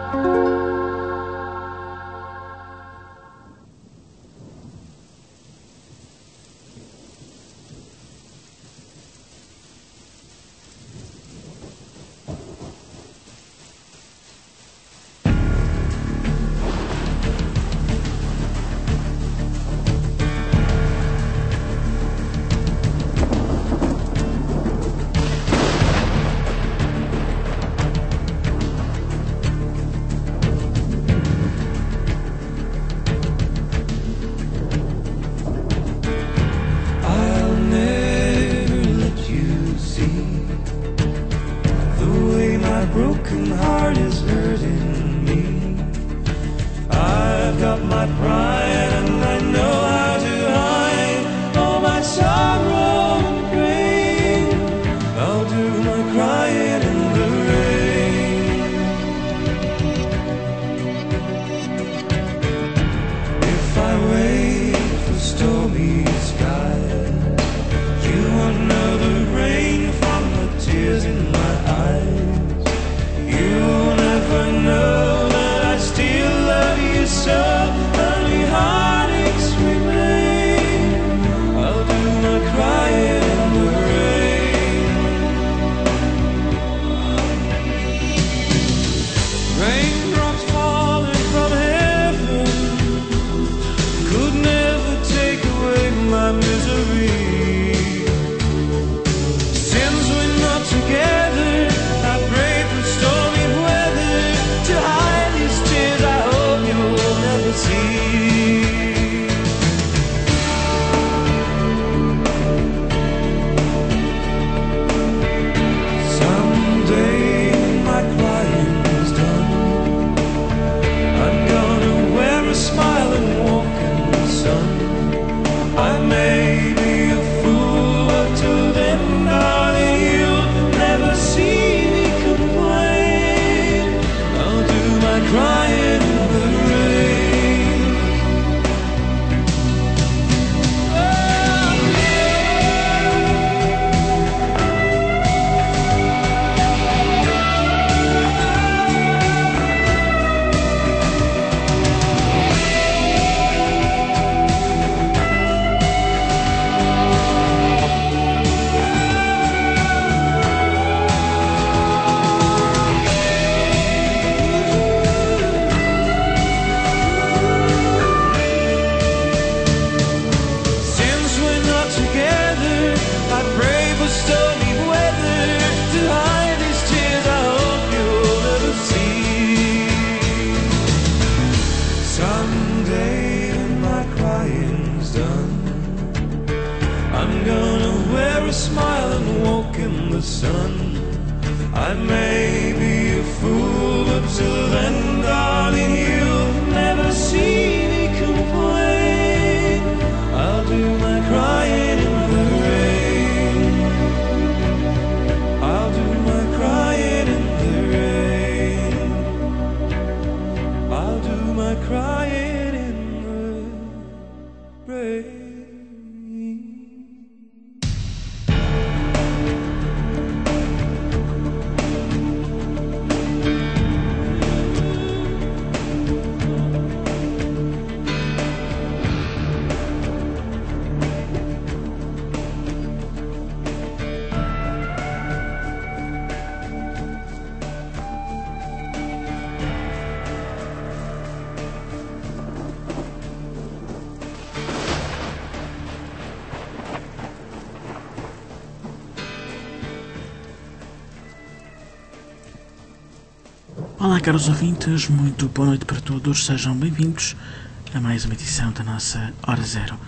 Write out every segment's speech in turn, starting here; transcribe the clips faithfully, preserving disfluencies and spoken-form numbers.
Olá, caros ouvintes, muito boa noite para todos, sejam bem-vindos a mais uma edição da nossa Hora Zero.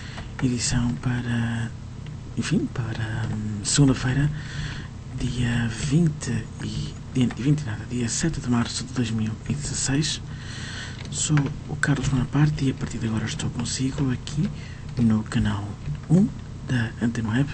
Edição para, enfim, para hum, segunda-feira, dia vinte e, dia, vinte nada, dia sete de março de dois mil e dezasseis. Sou o Carlos Bonaparte e a partir de agora estou consigo aqui no canal um da Antena Web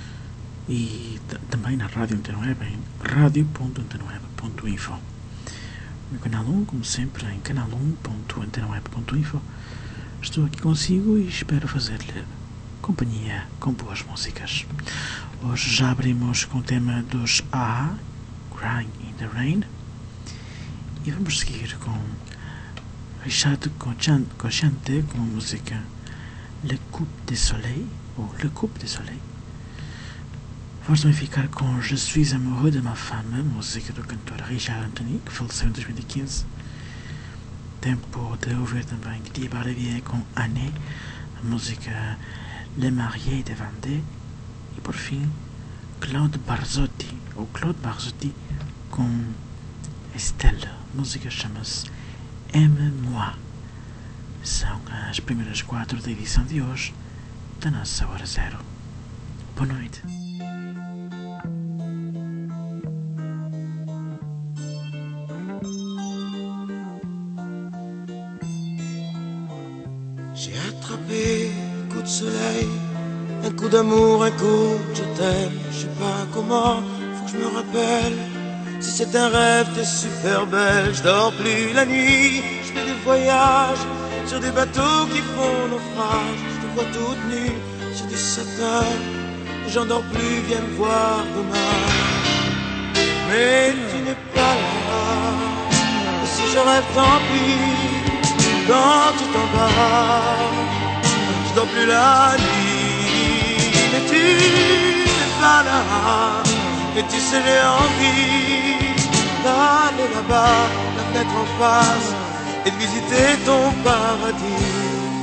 e também na Rádio Antena Web em radio ponto antena web ponto info. No canal um, como sempre, em canal um ponto antena web ponto info. Estou aqui consigo e espero fazer-lhe companhia com boas músicas. Hoje já abrimos com o tema dos A A, Crying in the Rain, E vamos seguir com Richard Cochante com a música Le Coupe de Soleil, ou Le Coupe de Soleil. Vamos também ficar com Je suis amoureux de ma femme, música do cantor Richard Anthony, que faleceu em dois mil e quinze. Tempo de ouvir também Guy Baravier com Anne, a música Le Marié de Vendée. E por fim, Claude Barzotti, ou Claude Barzotti com Estelle, a música chama-se Aime-moi. São as primeiras quatro da edição de hoje da nossa Hora Zero. Boa noite. J'ai attrapé un coup de soleil, un coup d'amour, un coup de je t'aime. Je sais pas comment, faut que je me rappelle. Si c'est un rêve, t'es super belle. Je dors plus la nuit, je fais des voyages sur des bateaux qui font naufrage. Je te vois toute nue sur du satin. J'en dors plus, viens me voir demain. Mais tu n'es pas là. Et si je rêve, tant pis. Quand tu t'en vas, je dors plus la nuit. Mais tu n'es pas là. Et tu sais j'ai envie d'aller là-bas, la fenêtre en face, et de visiter ton paradis.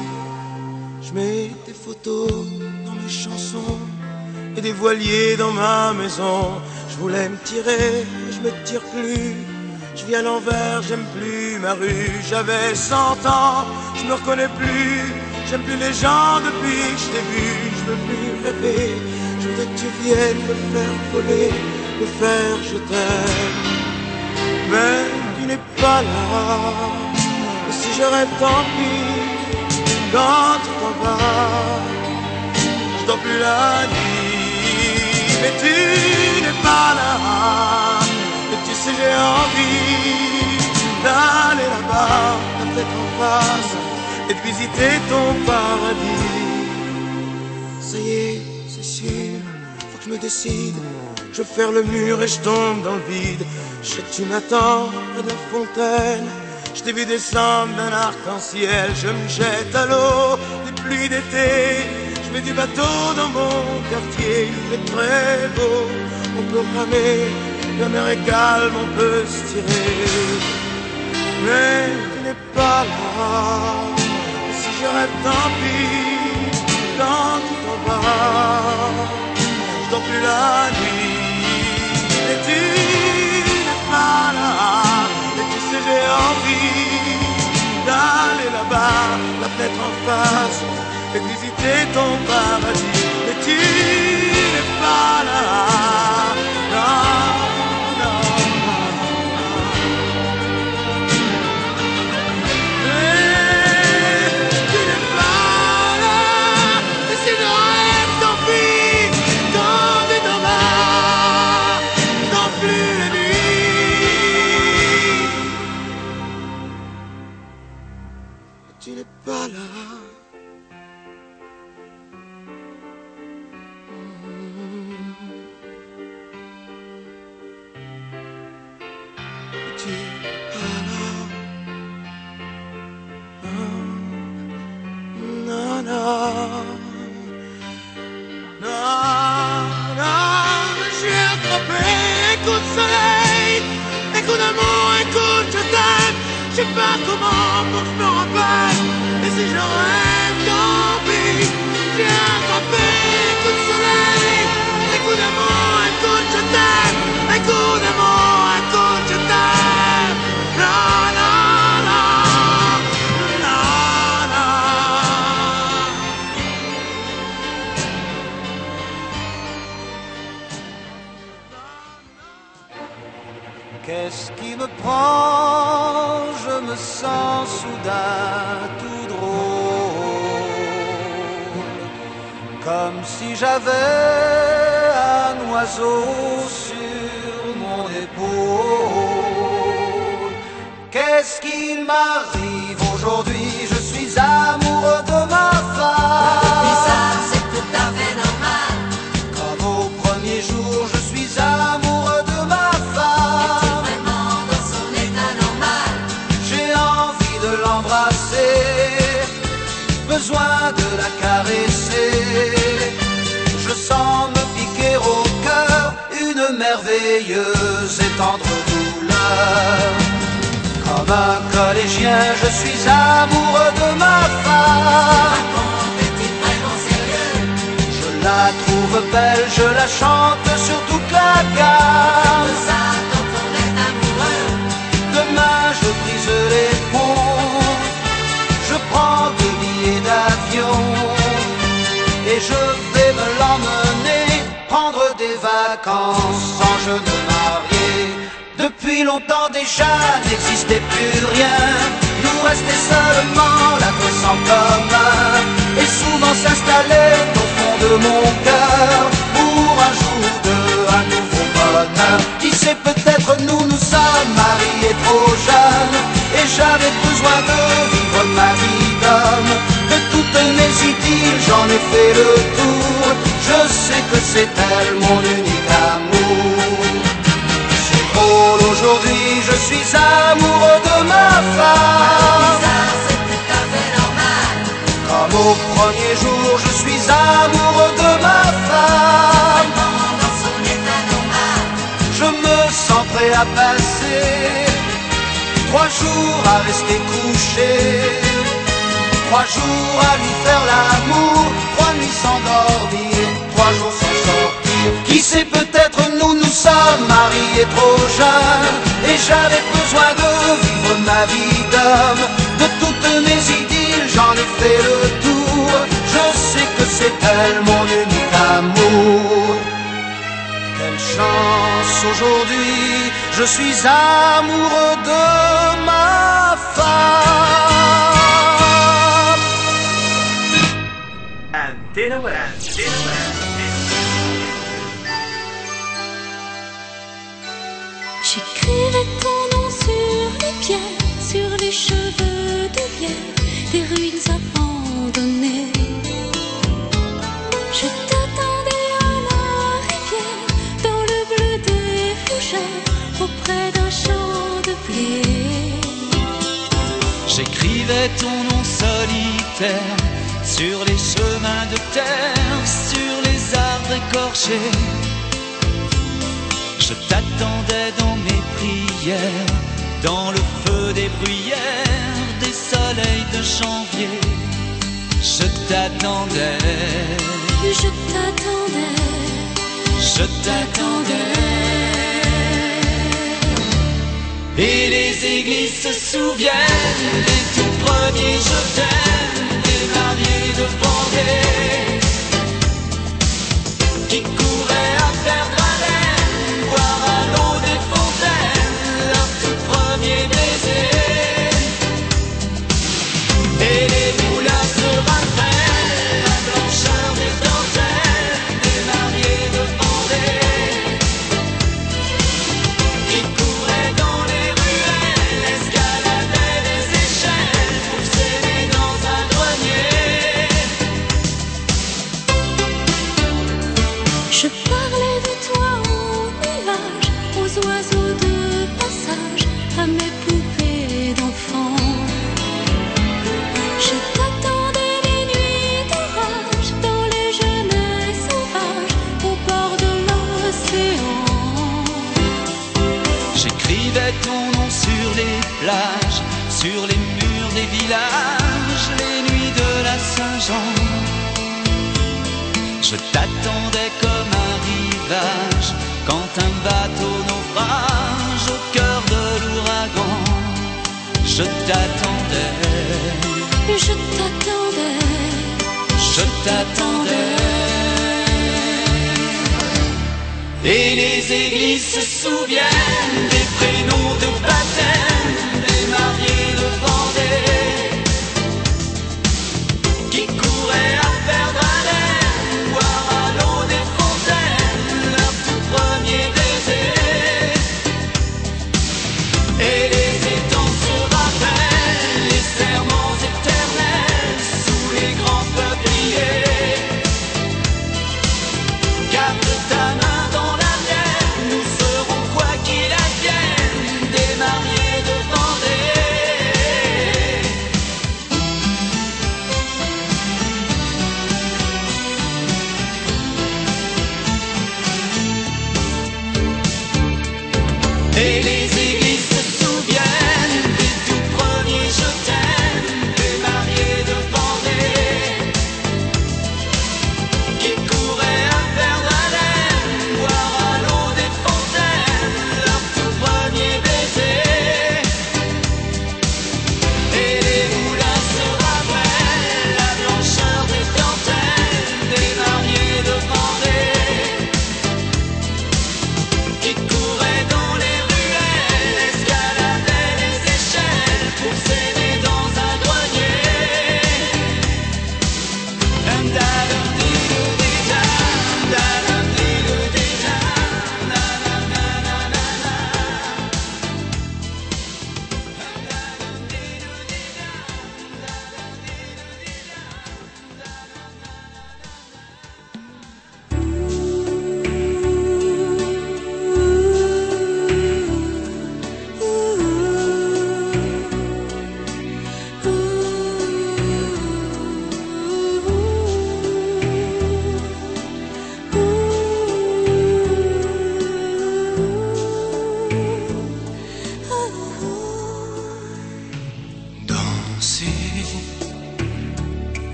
Je mets des photos dans mes chansons et des voiliers dans ma maison. Je voulais me tirer, mais je me tire plus. Je vis à l'envers, j'aime plus ma rue. J'avais cent ans, je me reconnais plus. J'aime plus les gens depuis que je t'ai vu. Je veux plus rêver, je voudrais que tu viennes me faire voler, me faire je t'aime. Mais tu n'es pas là. Et si je rêve, tant pis. Quand tu t'en vas, je dors plus la nuit. Mais tu n'es pas là. Et tu sais j'ai envie d'aller là-bas, la tête en face, et de visiter ton paradis. Ça y est, c'est sûr, faut que je me décide. Je vais faire le mur et je tombe dans le vide. Je sais que tu m'attends près de la fontaine. Je t'ai vu descendre d'un arc-en-ciel. Je me jette à l'eau des pluies d'été. Je mets du bateau dans mon quartier. Il fait très beau, on peut ramer. La mer est calme, on peut se tirer. Mais tu n'es pas là. Et si je rêve, tant pis. Quand tu t'en vas, je dors plus la nuit. Et tu n'es pas là. Et tu sais j'ai envie d'aller là-bas, la fenêtre en face, et de visiter ton paradis. Mais tu n'es pas là. Non. Tu n'es pas là. Tu n'es pas là. Non, non, non, non. J'ai attrapé un coup de soleil, un coup d'amour, un coup de je t'aime. Je sais pas comment, faut que je me rappelle. Et si je rêve, tant pis. J'ai attrapé un coup de soleil, un coup d'amour, un coup de je t'aime. Un coup d'amour, un coup de je t'aime. Non, non, non, non, non. Qu'est-ce qui me prend? Je me sens soudain tout drôle, comme si j'avais un oiseau sur mon épaule. Qu'est-ce qui m'arrive aujourd'hui? Je suis amoureux de ma femme. Bizarre, c'est tout à fait normal. Comme au premier jour, je suis amoureux de ma femme. Est-il vraiment dans son état normal? besoin de la caresser. Je sens me piquer au cœur une merveilleuse et tendre douleur. Comme un collégien, je suis amoureux de ma femme. Raconte-t-il vraiment sérieux? Je la trouve belle, je la chante sur toute la gamme. Tout ça quand on est amoureux. Demain je brise les ponts, je prends deux billets d'avion et je vais me l'emmener prendre des vacances sans jeune marié. Depuis longtemps déjà n'existait plus rien, nous restait seulement la gosse en commun. Et souvent s'installait au fond de mon cœur pour un jour de un nouveau bonheur. Qui sait, peut-être nous nous sommes mariés trop jeunes et j'avais besoin de vivre ma vie d'homme. De toutes mes idylles j'en ai fait le tour, je sais que c'est elle mon unique amour. Drôle, aujourd'hui je suis amoureux de ma femme. Bizarre, c'est tout à fait normal. Comme au premier jour je suis amoureux de ma femme. Vraiment dans son état normal. Je me sens prêt à passer trois jours à rester couché, trois jours à lui faire l'amour, trois nuits sans dormir, trois jours sans sortir. Qui sait, peut-être nous nous sommes mariés trop jeunes et j'avais besoin de vivre ma vie d'homme. De toutes mes idylles j'en ai fait le tour, je sais que c'est elle mon unique amour. Quelle chance aujourd'hui, je suis amoureux de ma femme. Antena West. J'écrivais ton nom sur les pierres, sur les cheveux de bière des ruines abandonnées. Je t'attendais à la rivière, dans le bleu des fougères, auprès d'un champ de blé. J'écrivais ton nom solitaire sur les chemins de terre, sur les arbres écorchés. Je t'attendais dans mes prières, dans le feu des bruyères, des soleils de janvier. Je t'attendais, Je t'attendais, je t'attendais. Et les églises se souviennent des tout premiers je t'aime, des mariés de Vendée qui couraient à perdre haleine, boire à l'eau des fontaines leur tout premier baiser. Et les moulins se rappellent la blancheur des dentelles des mariés de Vendée qui couraient dans les ruelles, escaladaient les échelles pour s'aimer dans un grenier. je parlais de toi au nuage, aux oiseaux de passage, à mes poupées d'enfants. Je t'attendais les nuits d'orage, dans les genêts sauvages, au bord de l'océan. J'écrivais ton nom sur les plages, sur les murs des villages, les nuits de la Saint-Jean. Je t'attendais comme un rivage, quand un bateau naufrage au cœur de l'ouragan. Je t'attendais, Je t'attendais, je t'attendais. Et les églises se souviennent des prénoms de baptême des mariés de Vendée qui couraient à perdre haleine, boire à l'eau des fontaines leur tout premier baiser. Et les étangs se rappellent les serments éternels sous les grands peupliers. Garde ta main dans la mienne, nous ferons quoi qu'il advienne.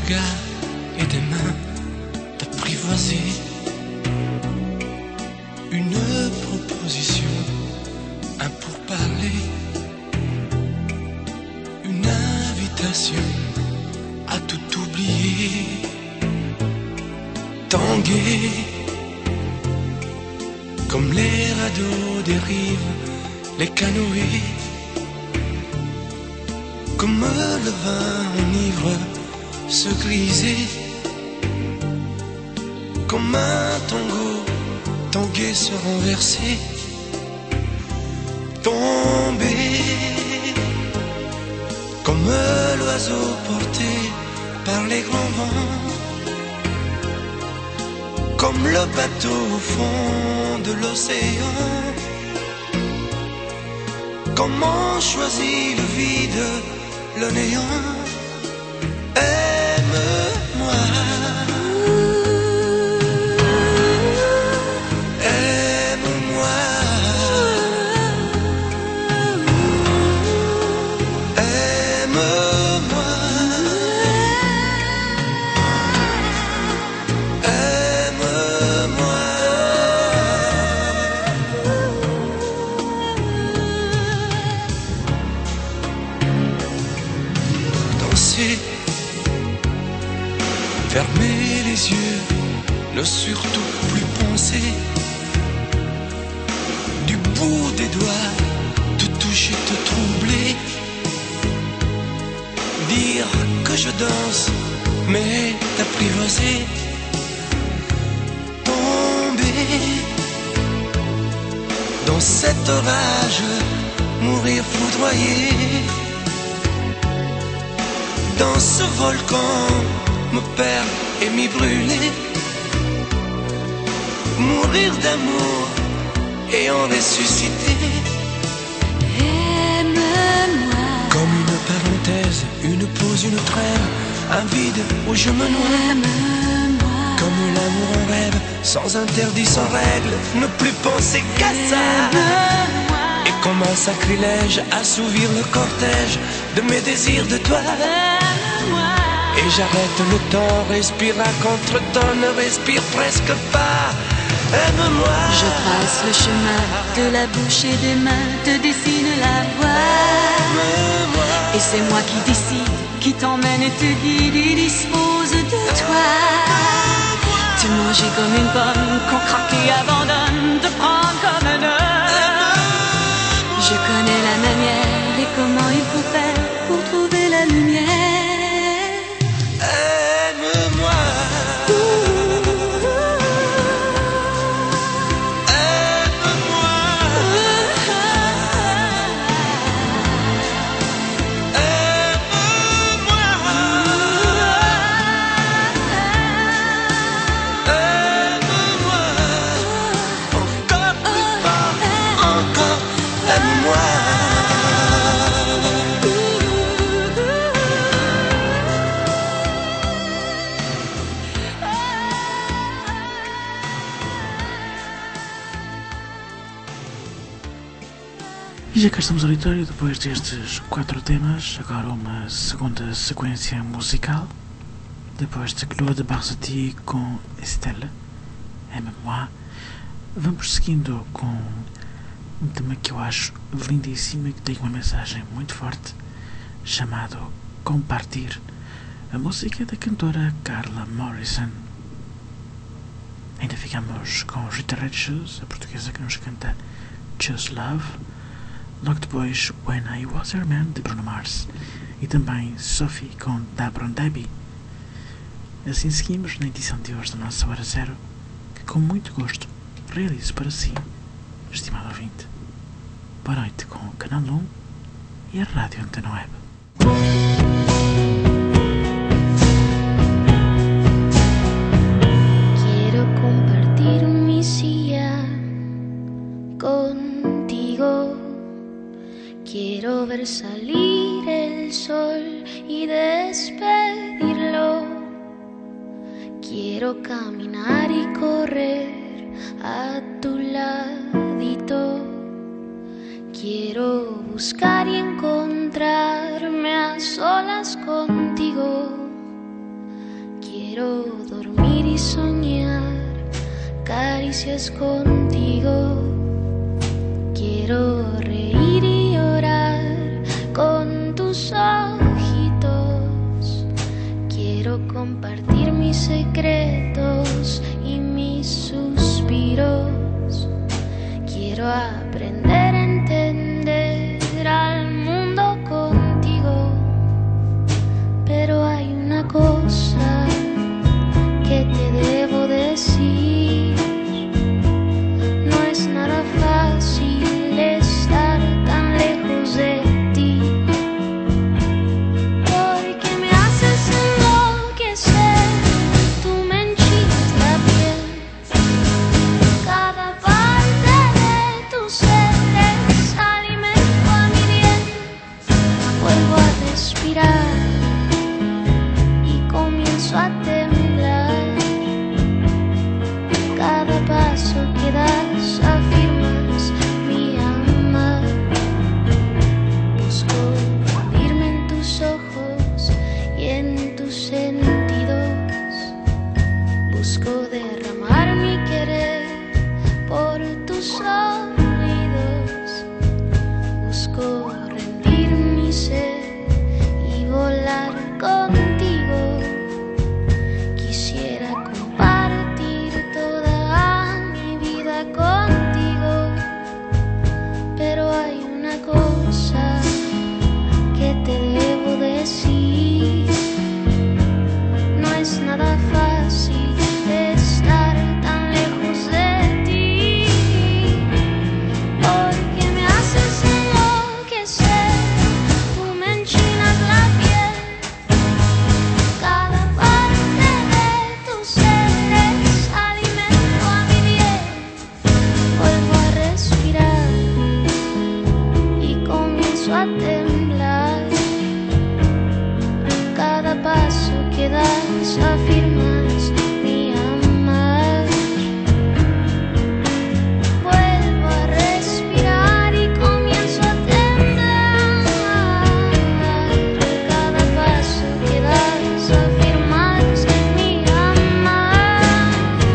regards et des mains t'apprivoiser. Une proposition, un pourparler, une invitation à tout oublier. Tanguer comme les radeaux des rives, les canoës, comme le vin enivre se griser, comme un tango tanguer se renverser, tomber comme l'oiseau porté par les grands vents, comme le bateau au fond de l'océan. Comment choisit le vide, le néant? Aime-moi, aime-moi, aime-moi, aime-moi. Danser, fermer les yeux, ne surtout plus penser. Du bout des doigts, te toucher, te troubler. Dire que je danse, mais t'apprivoiser. Tomber dans cet orage, mourir foudroyé. Dans ce volcan, me perdre et m'y brûler. Mourir d'amour et en ressusciter. Aime-moi, Comme une parenthèse, une pause, une trêve, un vide où je me noie. aime-moi, Comme l'amour en rêve, sans interdit, sans règle, ne plus penser qu'à ça. Et comme un sacrilège, assouvir le cortège de mes désirs de toi. Et j'arrête le temps, respire à contre-temps, ne respire presque pas. Aime-moi. je trace le chemin de la bouche et des mains, te dessine la voie. Aime-moi. Et c'est moi qui décide, qui t'emmène et te guide et dispose de toi. Te manger comme une pomme qu'on craque et abandonne, te prendre comme un homme. Je connais la manière et comment il faut faire pour trouver la lumière. Aime-moi. Aime-moi. Aime-moi. Aime-moi. Encore plus fort. Encore. Aime-moi. E já cá estamos ao auditório, depois destes quatro temas, agora uma segunda sequência musical, depois de Claude Barzotti com Estelle, Aime-moi. Vamos seguindo com um tema que eu acho lindíssimo e que tem uma mensagem muito forte, chamado Compartir, a música da cantora Carla Morrison. Ainda ficamos com Rita Red Shoes, a portuguesa que nos canta Just Love. Logo depois, When I Was Your Man, de Bruno Mars, e também Sophie com Dabron Debbie. Assim seguimos na edição de hoje da nossa Hora Zero, que com muito gosto realizo para si, estimado ouvinte. Boa noite com o Canal um e a Rádio Antena Web. Quiero compartir mi silla contigo. Quiero ver salir el sol y despedirlo. Quiero caminar y correr a tu ladito. Quiero buscar y encontrarme a solas contigo. Quiero dormir y soñar caricias contigo. Quiero reír y llorar con tus ojitos. Quiero compartir mis secretos y mis suspiros. Quiero aprender a entender al mundo contigo. Pero hay una cosa que te debo decir. No es nada fácil estar tan lejos de ti, porque me haces enloquecer. Tú me enchinas la piel. Cada parte de tu ser es alimento a mi bien. Vuelvo a respirar y comienzo a temblar. Cada paso que das afirmas mi amar. Busco hundirme en tus ojos y en tus sentidos. Busco derramar mi querer por tus oídos. Busco rendir mi ser y volar contigo. Quisiera compartir toda mi vida contigo, pero hay una cosa que te debo decir. No es nada fácil estar tan lejos de ti, porque me haces enloquecer. Tú me enchinas la piel. Cada parte de tu ser es alimento a mi bien. Vuelvo a respirar y comienzo a temblar. Cada paso que das afirmas mi amar. Vuelvo a respirar y comienzo a temblar. Cada paso que das afirmas mi amar.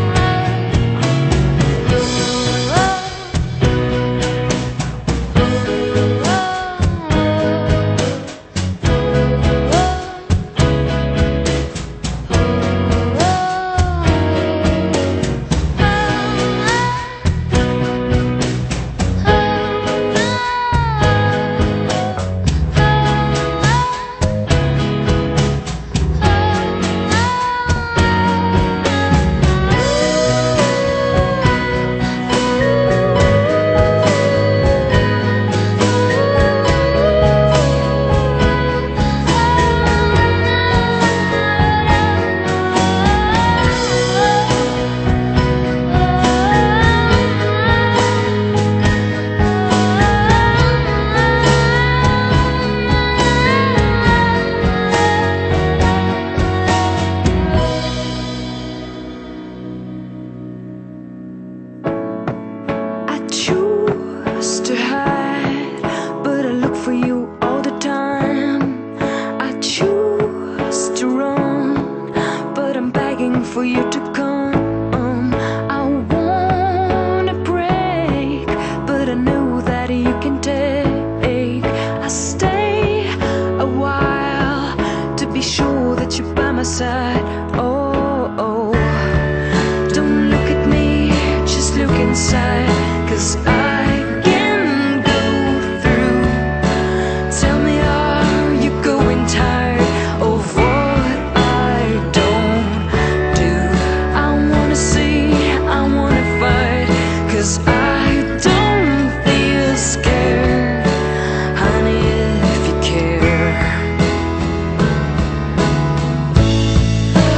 I choose to hide, but I look for you all the time. I choose to run, but I'm begging for you to come. I wanna break, but I know that you can take. I stay a while to be sure that you're by my side. Oh, oh. Don't look at me, just look inside. 'Cause I can go through. Tell me, are you going tired of what I don't do? I wanna see, I wanna fight. 'Cause I don't feel scared, honey, if you care.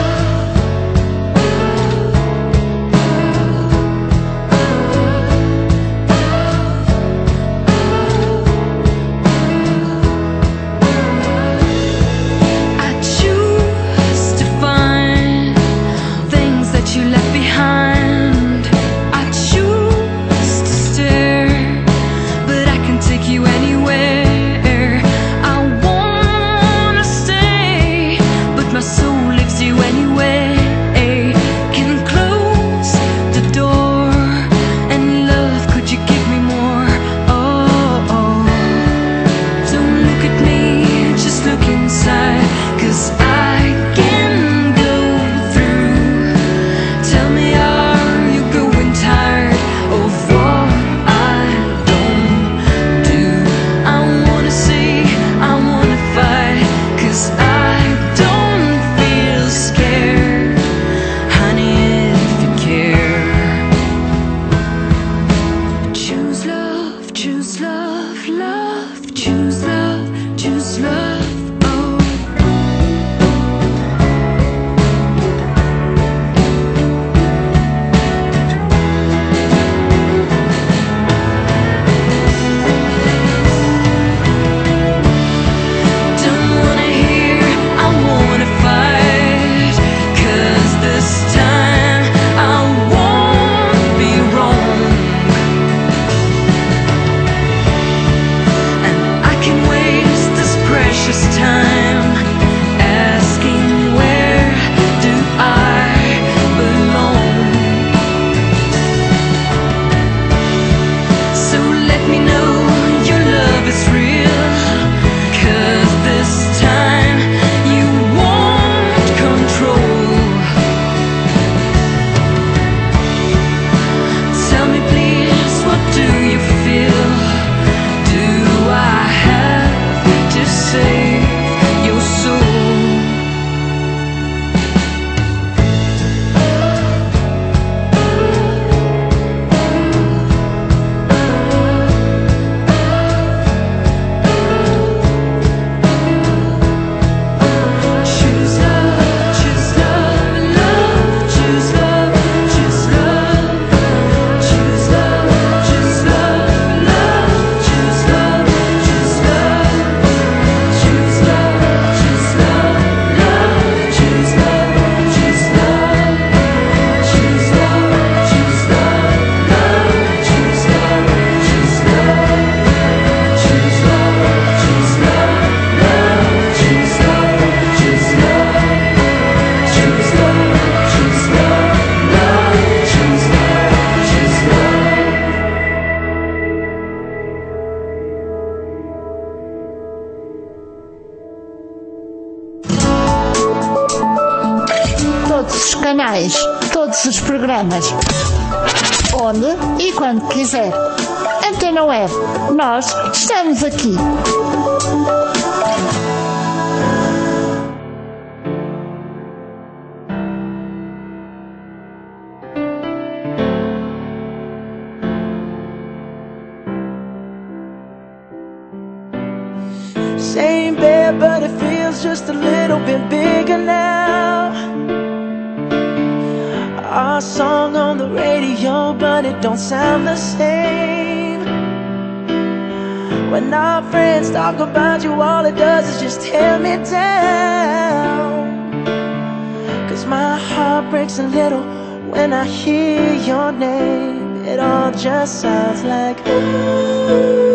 todos os canais, todos os programas, onde e quando quiser. Antena Web, nós estamos aqui. Same bed, but it feels just a little bit bigger now. Our song on the radio, but it don't sound the same. When our friends talk about you, all it does is just tear me down. Cause my heart breaks a little when I hear your name. It all just sounds like ooh.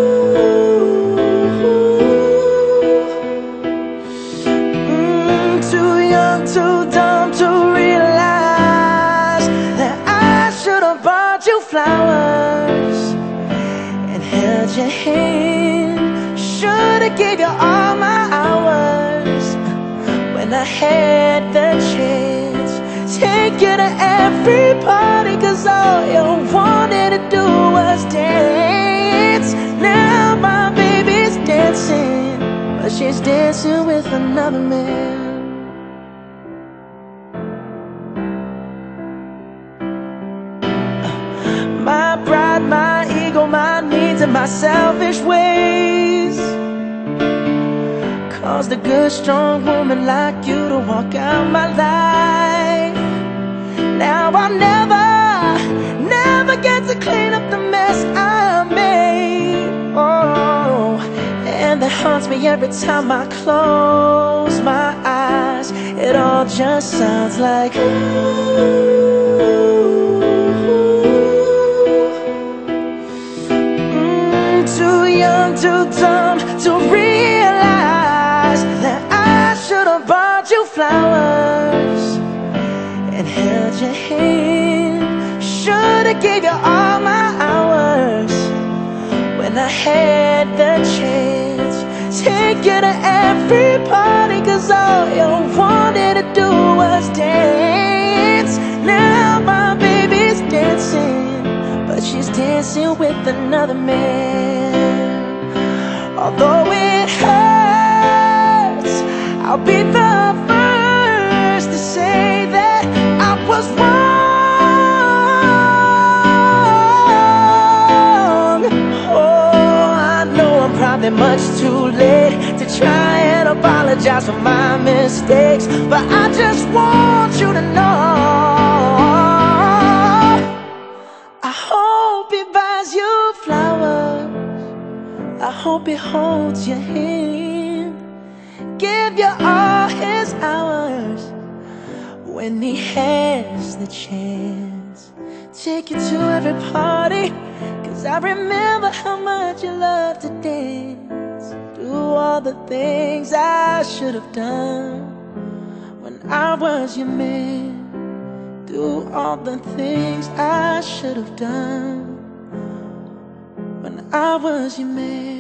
Too dumb to realize that I should have bought you flowers and held your hand. Should have gave you all my hours when I had the chance. Take you to every party, cause all you wanted to do was dance. Now my baby's dancing, but she's dancing with another man. My pride, my ego, my needs, and my selfish ways caused a good, strong woman like you to walk out my life. Now I'll never, never get to clean up the mess I made. Oh, and that haunts me every time I close my eyes. It all just sounds like ooh. Too young, too dumb to realize that I should have bought you flowers and held your hand. Should have gave you all my hours when I had the chance. Take you to every party, cause all you wanted to do was dance. Now my baby's dancing, but she's dancing with another man. Although it hurts, I'll be the first to say that I was wrong. Oh, I know I'm probably much too late to try and apologize for my mistakes, but I just want you to know I hope he buys you flowers, I hope he holds your hand, give you all his hours when he has the chance. Take you to every party, cause I remember how much you loved to dance. Do all the things I should have done when I was your man. Do all the things I should have done when I was your man.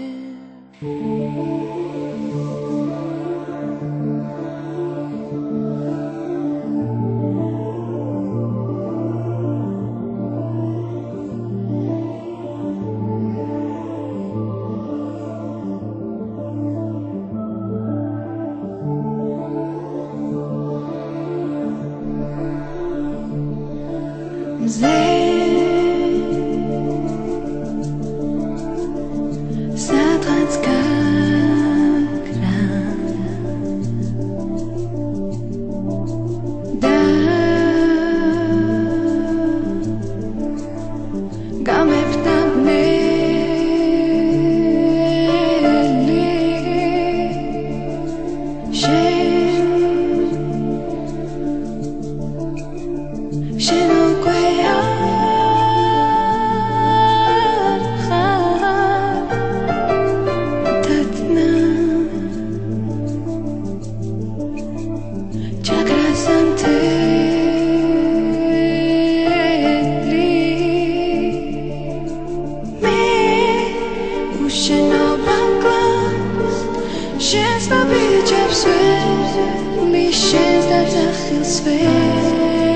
Shins na bicie w swe, mi shins na zachil swe.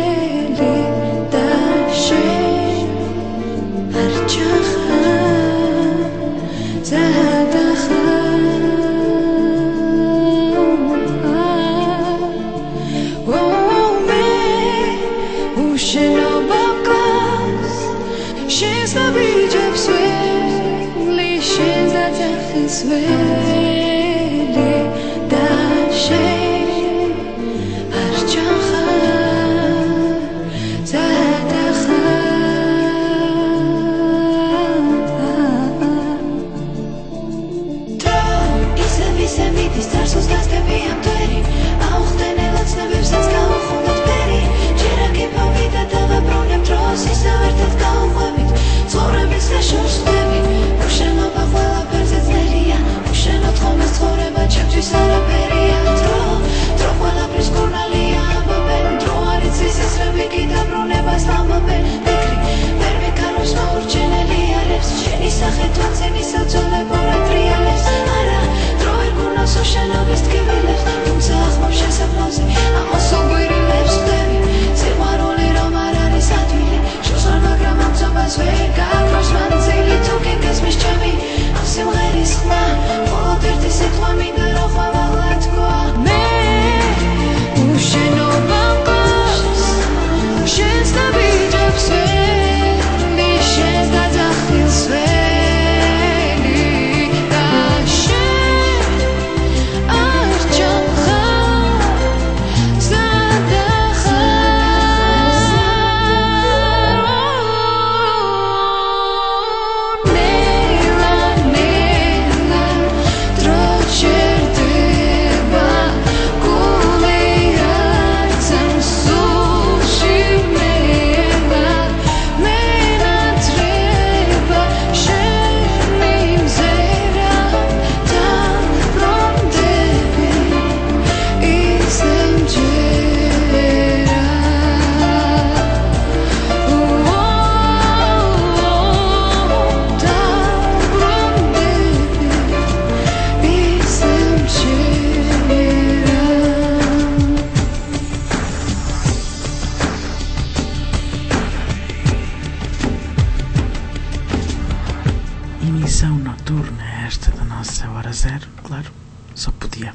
Emissão noturna esta da nossa hora zero, claro, só podia.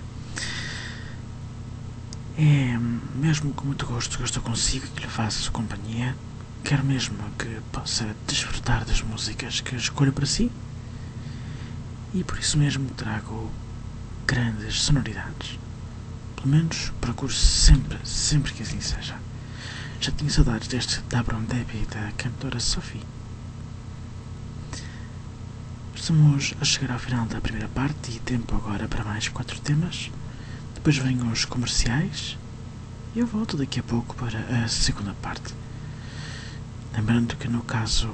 É mesmo com muito gosto que eu estou consigo e que lhe faço companhia. Quero mesmo que possa desfrutar das músicas que escolho para si. E por isso mesmo trago grandes sonoridades. Pelo menos procuro sempre, sempre que assim seja. Já tinha saudades deste Da Brondeby da cantora Sophie. Estamos a chegar ao final da primeira parte e tempo agora para mais quatro temas. Depois vêm os comerciais e eu volto daqui a pouco para a segunda parte. Lembrando que no caso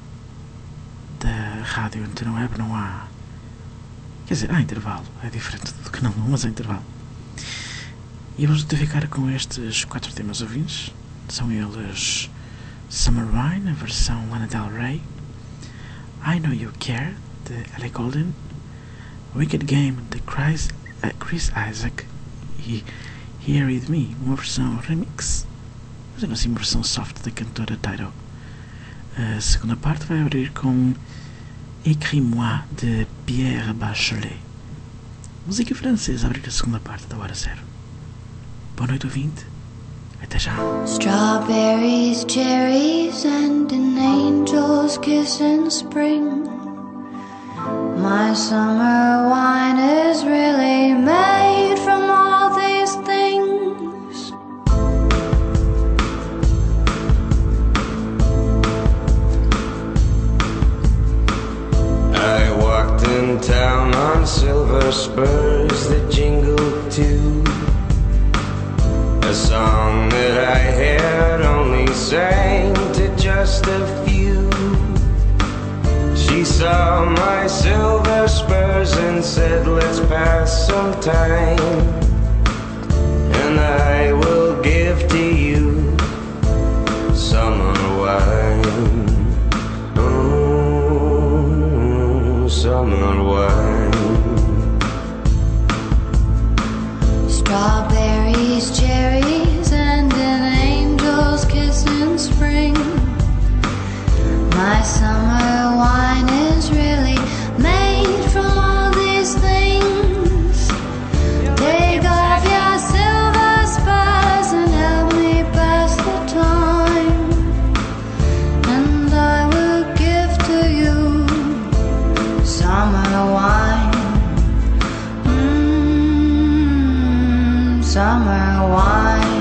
da rádio Antena Web não há... Quer dizer, há intervalo, é diferente do canal um, mas há intervalo. E vamos ficar com estes quatro temas ouvintes. São eles Summer Wine, a versão Lana Del Rey, I Know You Care, de Ellie Goulding, Wicked Game, de Chris, uh, Chris Isaac, e Here With Me, uma versão remix, mas assim uma versão soft da cantora Dido. A segunda parte vai abrir com Écris-moi, de Pierre Bachelet. Música francesa a abrir a segunda parte da hora zero. Boa noite, ouvinte. Até já. Strawberries, cherries, and an angel's kiss in spring. My summer wine is really made from all these things. I walked in town on silver spurs that jingled too. A song that I had only sang to just a few. She saw my silver spurs and said, let's pass some time, and I will give to you summer wine. Oh, summer wine. Strawberries, cherries, and an angel's kiss in spring. My summer wine is really made from all these things. Take off your silver spurs and help me pass the time, and I will give to you summer wine. Mmm, summer wine.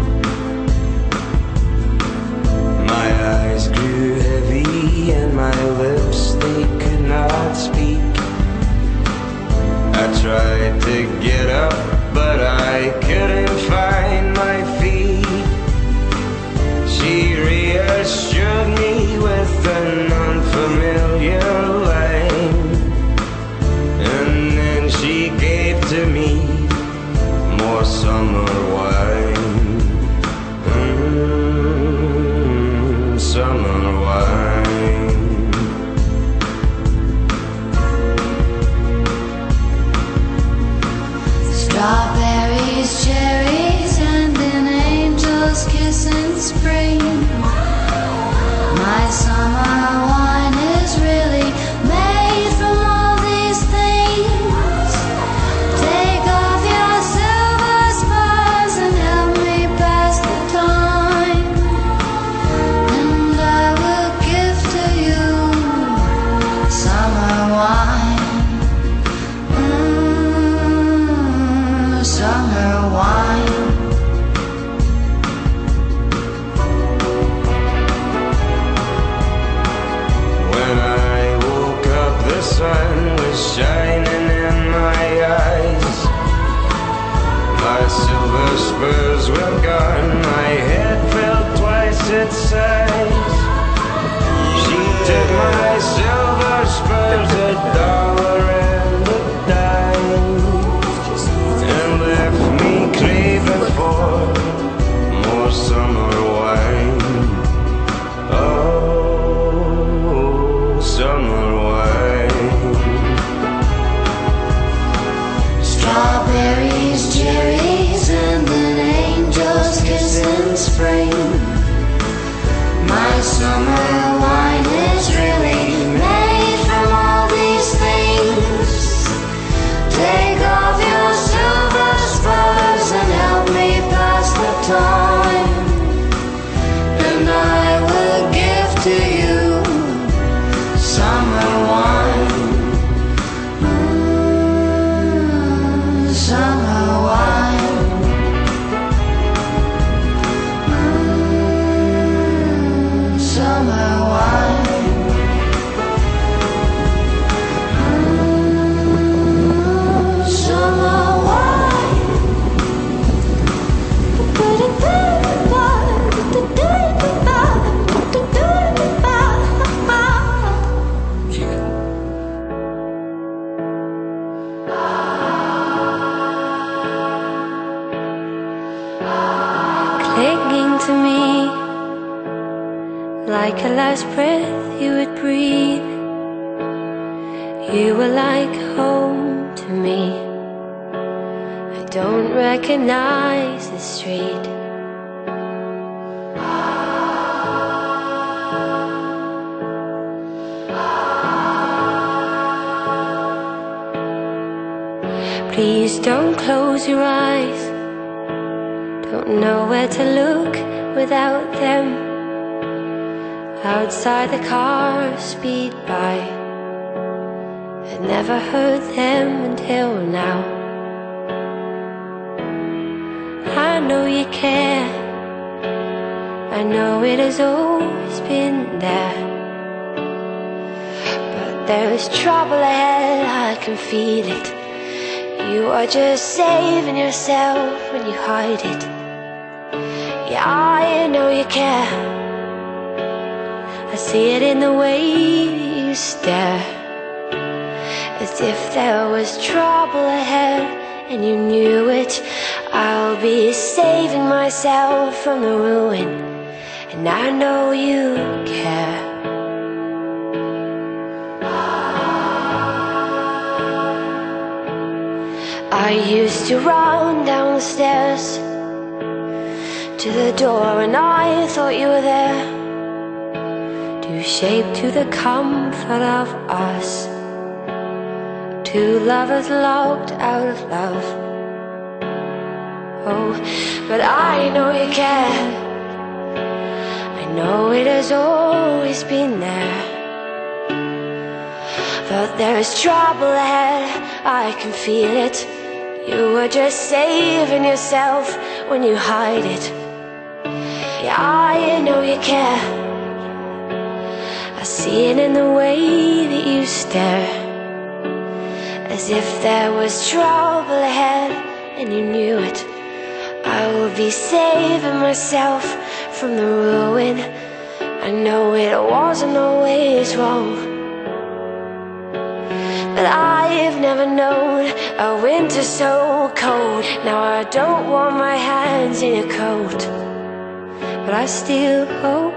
My eyes grew heavy and my lips, they could not speak. I tried to get up, but I couldn't find my feet. She reassured me with an unfamiliar line, and then she gave to me more summer wine. Mm, summer wine. Strawberries, cherries, and an angel's kiss in spring. My summer wine is really made from all these things. Take off your silver spurs and help me pass the time, and I will give to you summer wine. Mm, summer wine. When I woke up, the sun was shining in my eyes. My silver spurs were gone, my head felt twice its size. She took my silver spurs, a dollar and a dime, and left me craving for more summer wine. Oh, summer wine. Strawberries, cherries, and an angel's kiss in spring. My summer wine is really made from all these things. Take off your silver spurs and help me pass the time, and I will give to you summer wine. Mm, summer wine. Mm, summer wine. Mm, summer wine. Clinging to me like a last breath you would breathe. You were like home to me. I don't recognize the street. Please don't close your eyes. Don't know where to look without them. Outside the cars speed by. I'd never heard them until now. I know you care. I know it has always been there. But there is trouble ahead, I can feel it. You are just saving yourself when you hide it. Yeah, I know you care. I see it in the way you stare. As if there was trouble ahead and you knew it. I'll be saving myself from the ruin, and I know you care. I used to run down the stairs to the door, and I thought you were there to shape to the comfort of us, two lovers locked out of love. Oh, but I know you care. I know it has always been there. But there is trouble ahead, I can feel it. You were just saving yourself when you hide it. Yeah, I know you care. I see it in the way that you stare. As if there was trouble ahead. and you knew it. I will be saving myself from the ruin. I know it wasn't always wrong, but I've never known a winter so cold. Now I don't want my hands in a coat, but I still hope,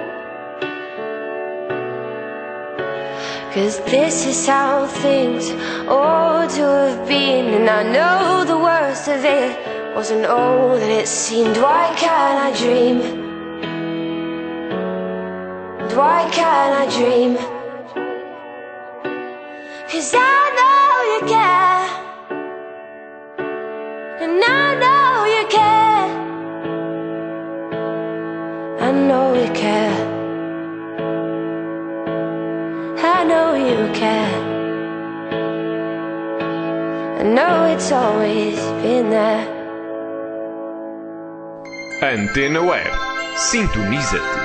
'cause this is how things ought to have been. And I know the worst of it wasn't all that it seemed. Why can't I dream? Why can't I dream? 'Cause I know you care, and I know you care. I know you care. I know you care. I know it's always been there. Antena Web. Sintoniza-te.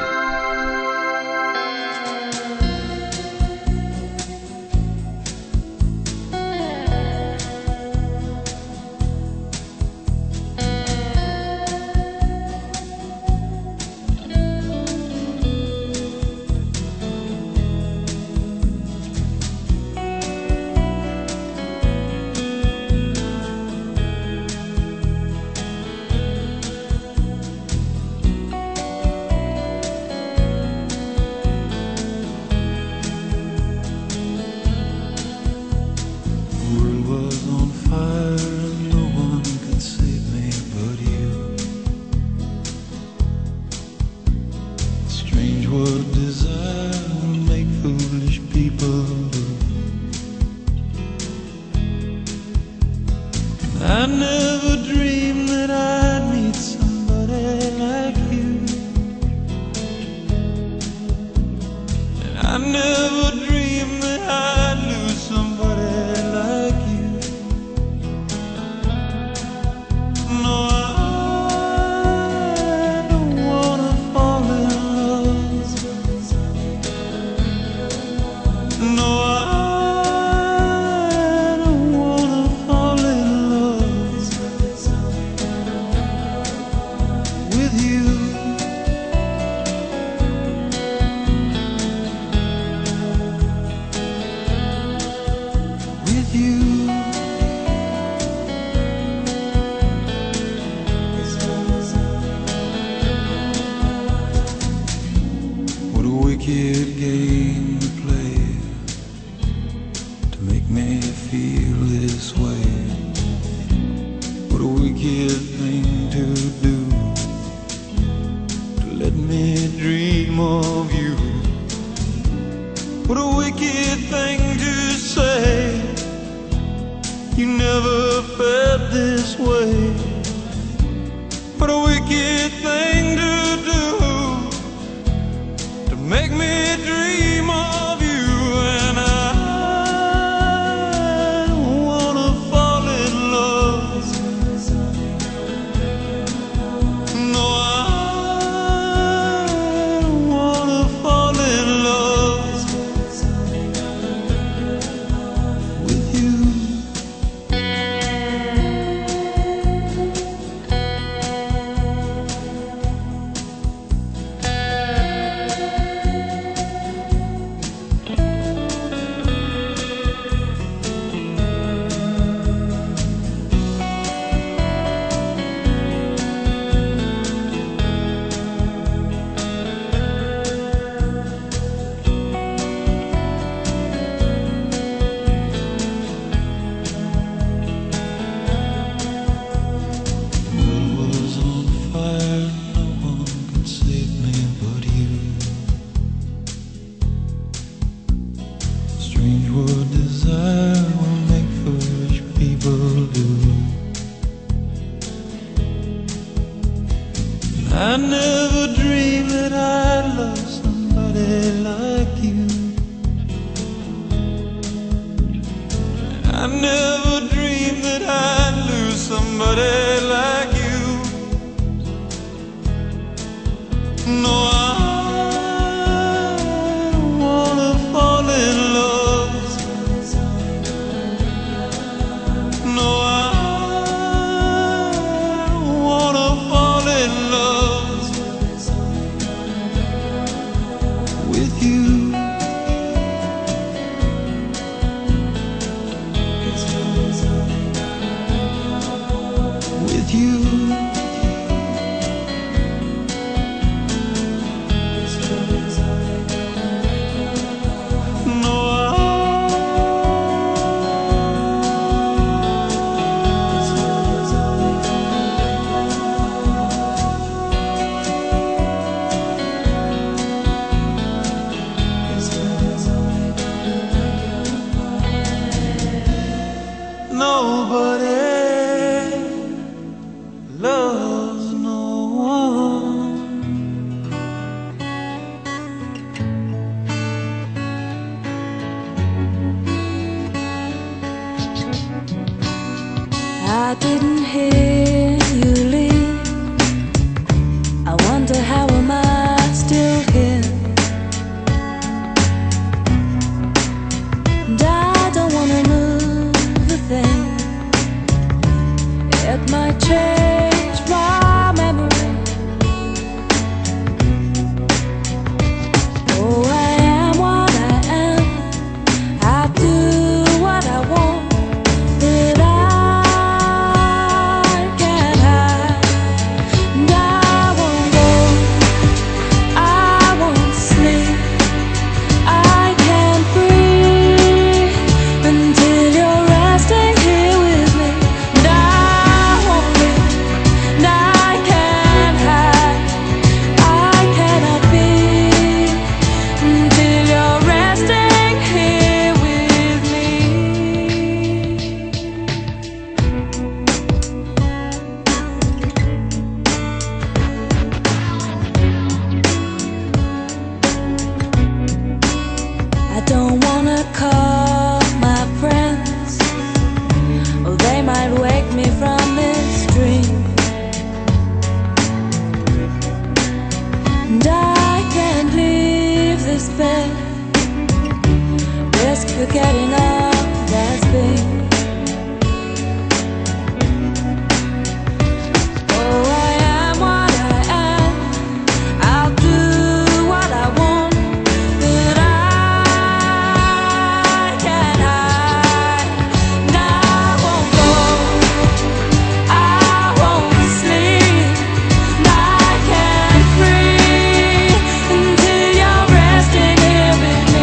I never dreamed that I'd meet somebody like you, and I never dreamed that I'd lose somebody like you. No, I don't wanna fall in love. No, I wicked game to play to make me feel this way. What a wicked thing to do, to let me dream of you. What a wicked thing to say, you never felt this way. What a wicked thing to do, make me dream of you. And I don't wanna fall in love. No, I don't wanna fall in love with you. Strange what desire will make foolish people do. I never dreamed that I'd love somebody like you. I never dreamed that I'd lose somebody like you. No, I No, I with you. I didn't hear you leave. I wonder how am I still here. And I don't wanna move a thing. It might change my memory. Oh, I am what I am. I do what I want. But I forgetting all that's been. Oh, I am what I am. I'll do what I want, but I can't hide. And I won't go, I won't sleep, and I can't breathe until you're resting here with me.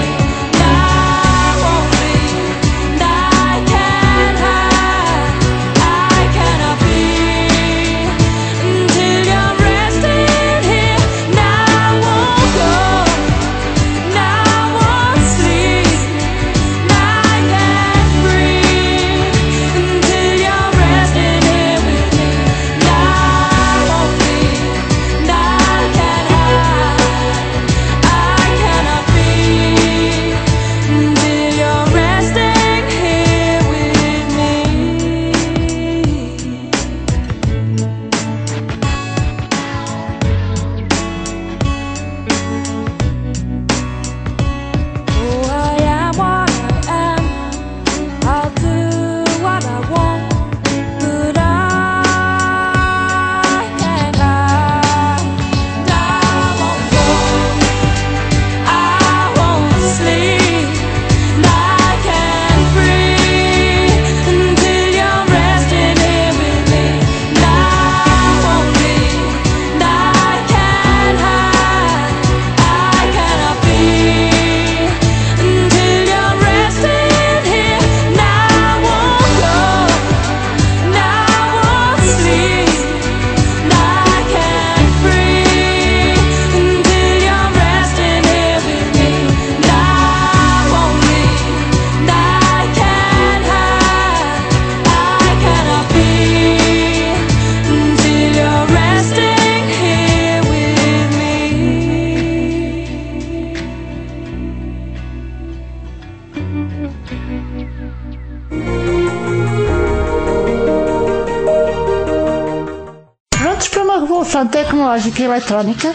Tecnológica e eletrónica,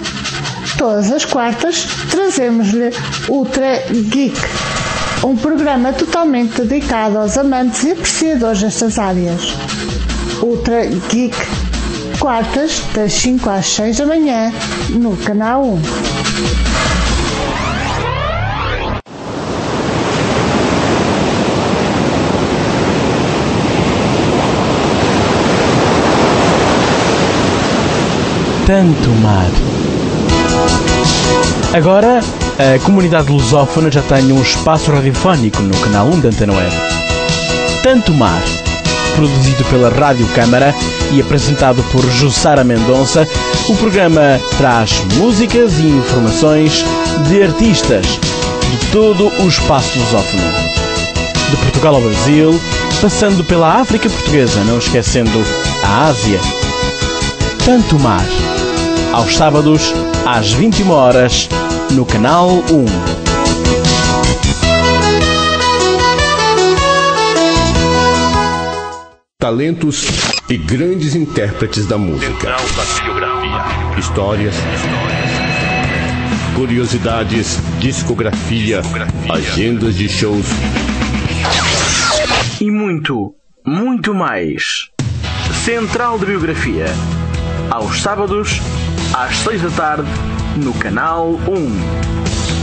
todas as quartas trazemos-lhe Ultra Geek, um programa totalmente dedicado aos amantes e apreciadores destas áreas. Ultra Geek, quartas das cinco às seis da manhã no canal um. Tanto Mar. Agora, a comunidade lusófona já tem um espaço radiofónico no canal um da Antena Web. Tanto Mar. Produzido pela Rádio Câmara e apresentado por Jussara Mendonça, o programa traz músicas e informações de artistas de todo o espaço lusófono. De Portugal ao Brasil, passando pela África Portuguesa, não esquecendo a Ásia. Tanto Mar. Aos sábados, às vinte e uma horas, no canal um. Talentos e grandes intérpretes da música. Histórias, curiosidades, discografia, agendas de shows e muito, muito mais. Central de Biografia. Aos sábados, às seis da tarde, no canal um.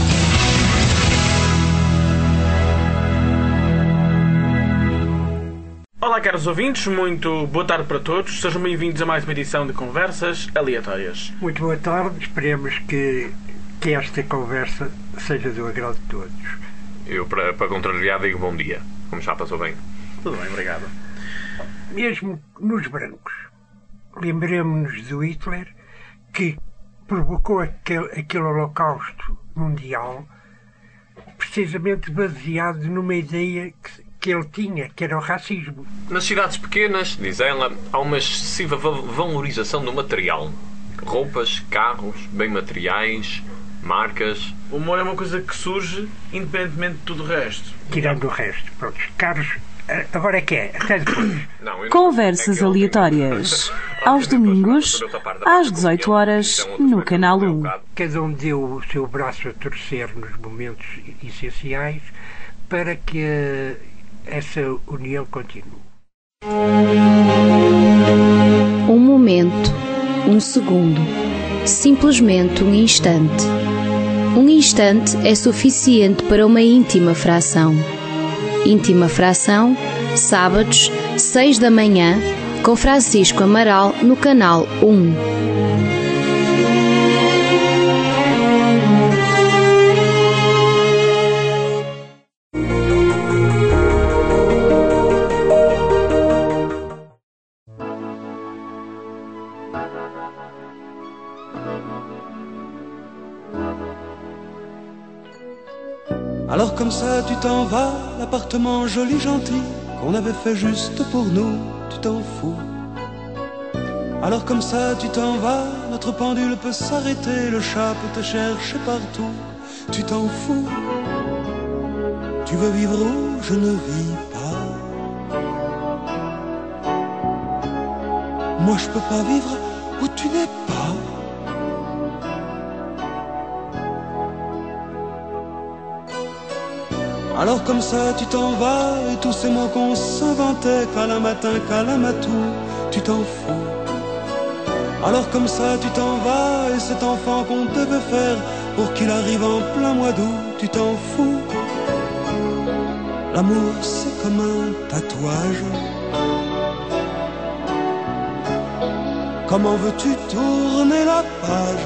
Olá, caros ouvintes, muito boa tarde para todos. Sejam bem-vindos a mais uma edição de Conversas Aleatórias. Muito boa tarde, esperemos que, que esta conversa seja do agrado de todos. Eu, para, para contrariar, digo bom dia. Como já passou bem? Tudo bem, obrigado. Mesmo nos brancos, lembremos-nos do Hitler, que provocou aquele, aquele holocausto mundial precisamente baseado numa ideia que que ele tinha, que era o racismo. Nas cidades pequenas, diz ela, há uma excessiva valorização do material. Roupas, carros, bem materiais, marcas. O humor é uma coisa que surge independentemente de tudo o resto. Tirando o resto. Pronto, carros, agora é que é, até depois. Não, Conversas Aleatórias. Aos domingos, às dezoito horas, no canal um. Cada um deu o seu braço a torcer nos momentos essenciais para que essa união continue. Um momento, um segundo, simplesmente um instante. Um instante é suficiente para uma íntima fração. Íntima fração, sábados, seis da manhã, com Francisco Amaral no canal um. Alors comme ça tu t'en vas, l'appartement joli gentil qu'on avait fait juste pour nous, tu t'en fous. Alors comme ça tu t'en vas, notre pendule peut s'arrêter, le chat peut te chercher partout, tu t'en fous. Tu veux vivre où je ne vis pas. Moi je peux pas vivre où tu n'es pas. Alors comme ça tu t'en vas, et tous ces mots qu'on s'inventait, câlin matin, câlin matou, tu t'en fous. Alors comme ça tu t'en vas, et cet enfant qu'on devait faire pour qu'il arrive en plein mois d'août, tu t'en fous. L'amour c'est comme un tatouage. Comment veux-tu tourner la page?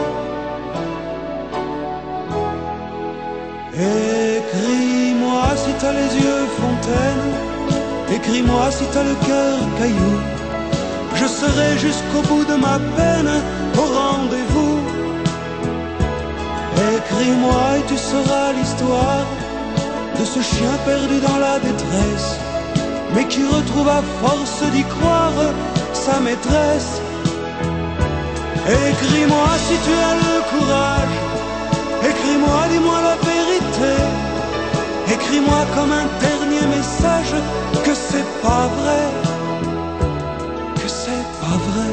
Écris-moi si t'as les yeux fontaine, écris-moi si t'as le cœur caillou. Je serai jusqu'au bout de ma peine au rendez-vous. Écris-moi et tu sauras l'histoire de ce chien perdu dans la détresse, mais qui retrouve à force d'y croire sa maîtresse. Écris-moi si tu as le courage, écris-moi, dis-moi la vérité. Écris-moi comme un dernier message que c'est pas vrai, que c'est pas vrai.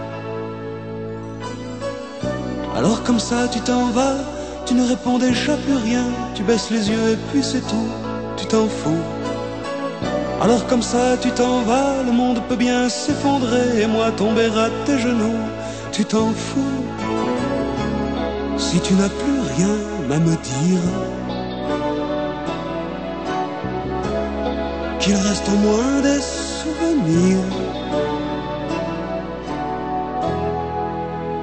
Alors comme ça tu t'en vas, tu ne réponds déjà plus rien, tu baisses les yeux et puis c'est tout, tu t'en fous. Alors comme ça tu t'en vas, le monde peut bien s'effondrer et moi tomber à tes genoux, tu t'en fous. Si tu n'as plus rien à me dire, qu'il reste au moins des souvenirs.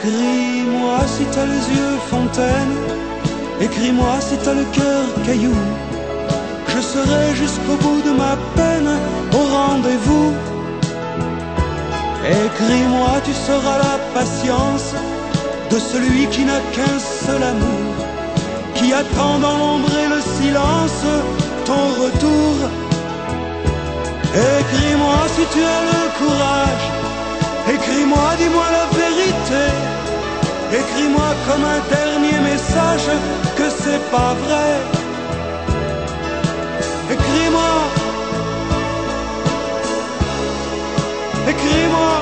Écris-moi si t'as les yeux fontaine, écris-moi si t'as le cœur caillou. Je serai jusqu'au bout de ma peine au rendez-vous. Écris-moi, tu sauras la patience de celui qui n'a qu'un seul amour, qui attend dans l'ombre et le silence ton retour. Écris-moi si tu as le courage, écris-moi, dis-moi la vérité. Écris-moi comme un dernier message que c'est pas vrai. Écris-moi, écris-moi.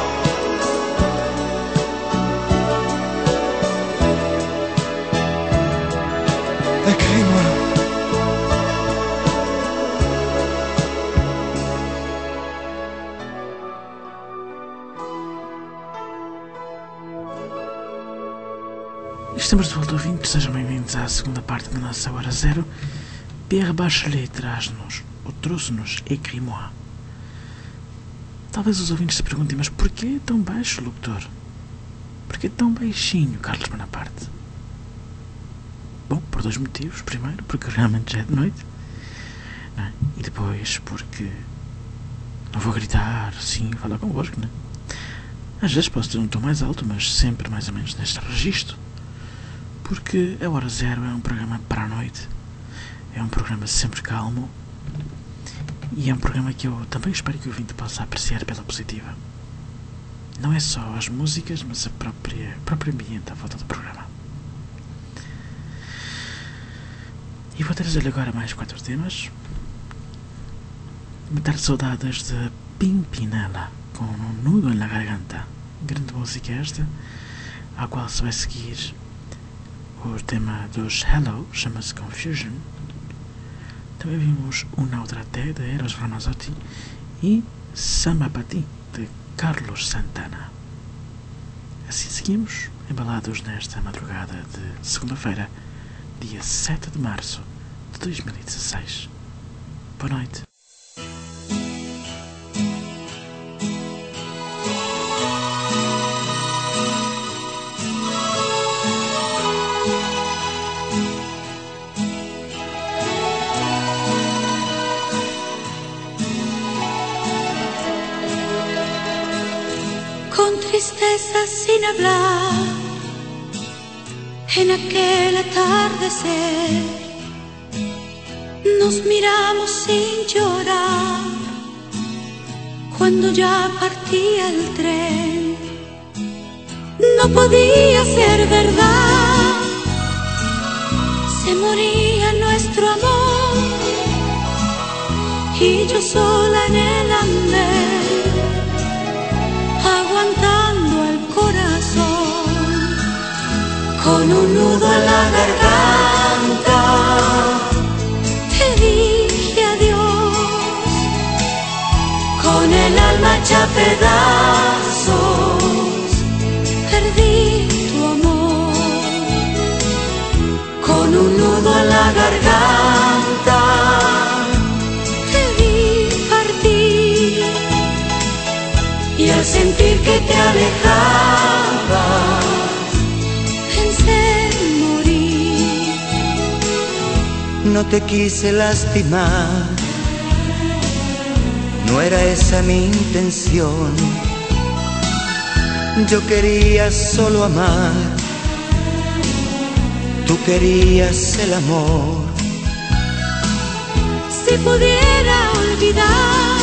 Écris-moi. Estamos de volta, ouvintes, sejam bem-vindos à segunda parte da nossa Hora Zero. Pierre Bachelet traz-nos, ou trouxe-nos, Écris-moi. Talvez os ouvintes se perguntem, mas porquê tão baixo, locutor? Porquê tão baixinho, Carlos Bonaparte? Bom, por dois motivos. Primeiro, porque realmente já é de noite. Não é? E depois, porque não vou gritar, sim, falar convosco, não é? Às vezes posso ter um tom mais alto, mas sempre mais ou menos neste registro. Porque a Hora Zero é um programa para a noite. É um programa sempre calmo. E é um programa que eu também espero que o ouvinte possa apreciar pela positiva. Não é só as músicas, mas a própria, o próprio ambiente à volta do programa. E vou trazer-lhe agora mais quatro temas. Matar saudades de Pimpinela, com um nudo na garganta. Grande música esta, à qual se vai seguir o tema dos Hello, chama-se Confusion. Também vimos Una Outra Té, de Eros Ramazzotti, e Samba Pa Ti, de Carlos Santana. Assim seguimos, embalados nesta madrugada de segunda-feira, dia sete de março de dois mil e dezesseis. Boa noite. Con tristeza sin hablar, en aquel atardecer, nos miramos sin llorar, cuando ya partía el tren. No podía ser verdad, se moría nuestro amor, y yo sola en el andén, aguantando el corazón, con un nudo en la garganta, te dije adiós, con el alma hecha pedazos, perdí tu amor, con un nudo en la garganta, te vi partir, y al sentir que te alejabas, pensé en morir. No te quise lastimar, no era esa mi intención. Yo quería solo amar, tú querías el amor. Si pudiera olvidar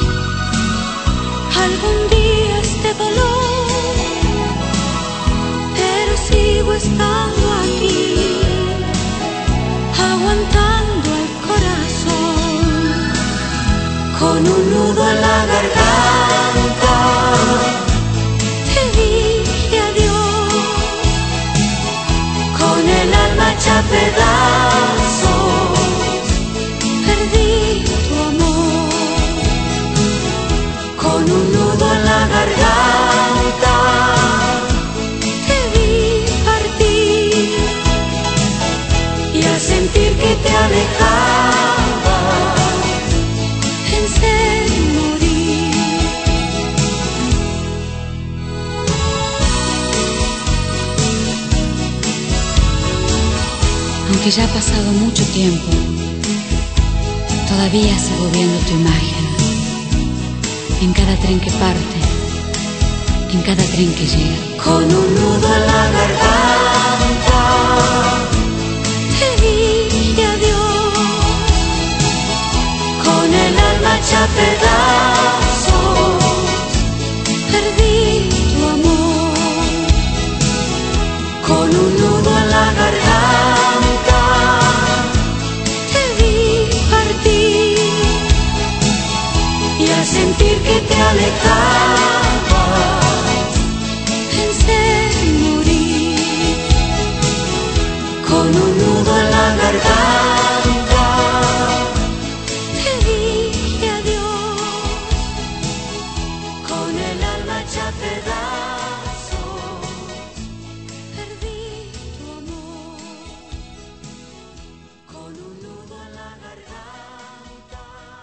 algún día este dolor, pero sigo estando aquí, aguantando el corazón, con un nudo en la garganta, te dije adiós, con el alma hecha pedazos, perdí tu amor, con un nudo en la Aunque ya ha pasado mucho tiempo, todavía sigo viendo tu imagen. En cada tren que parte, en cada tren que llega. Con un nudo en la garganta te dije adiós, con el alma hecha pedazos, perdí tu amor. Con un nudo en la garganta te vi partir, y al sentir que te alejabas pensé en morir. Con un nudo en la garganta te dije adiós, con el alma hecha pedazos, perdí tu amor. con un nudo en la garganta.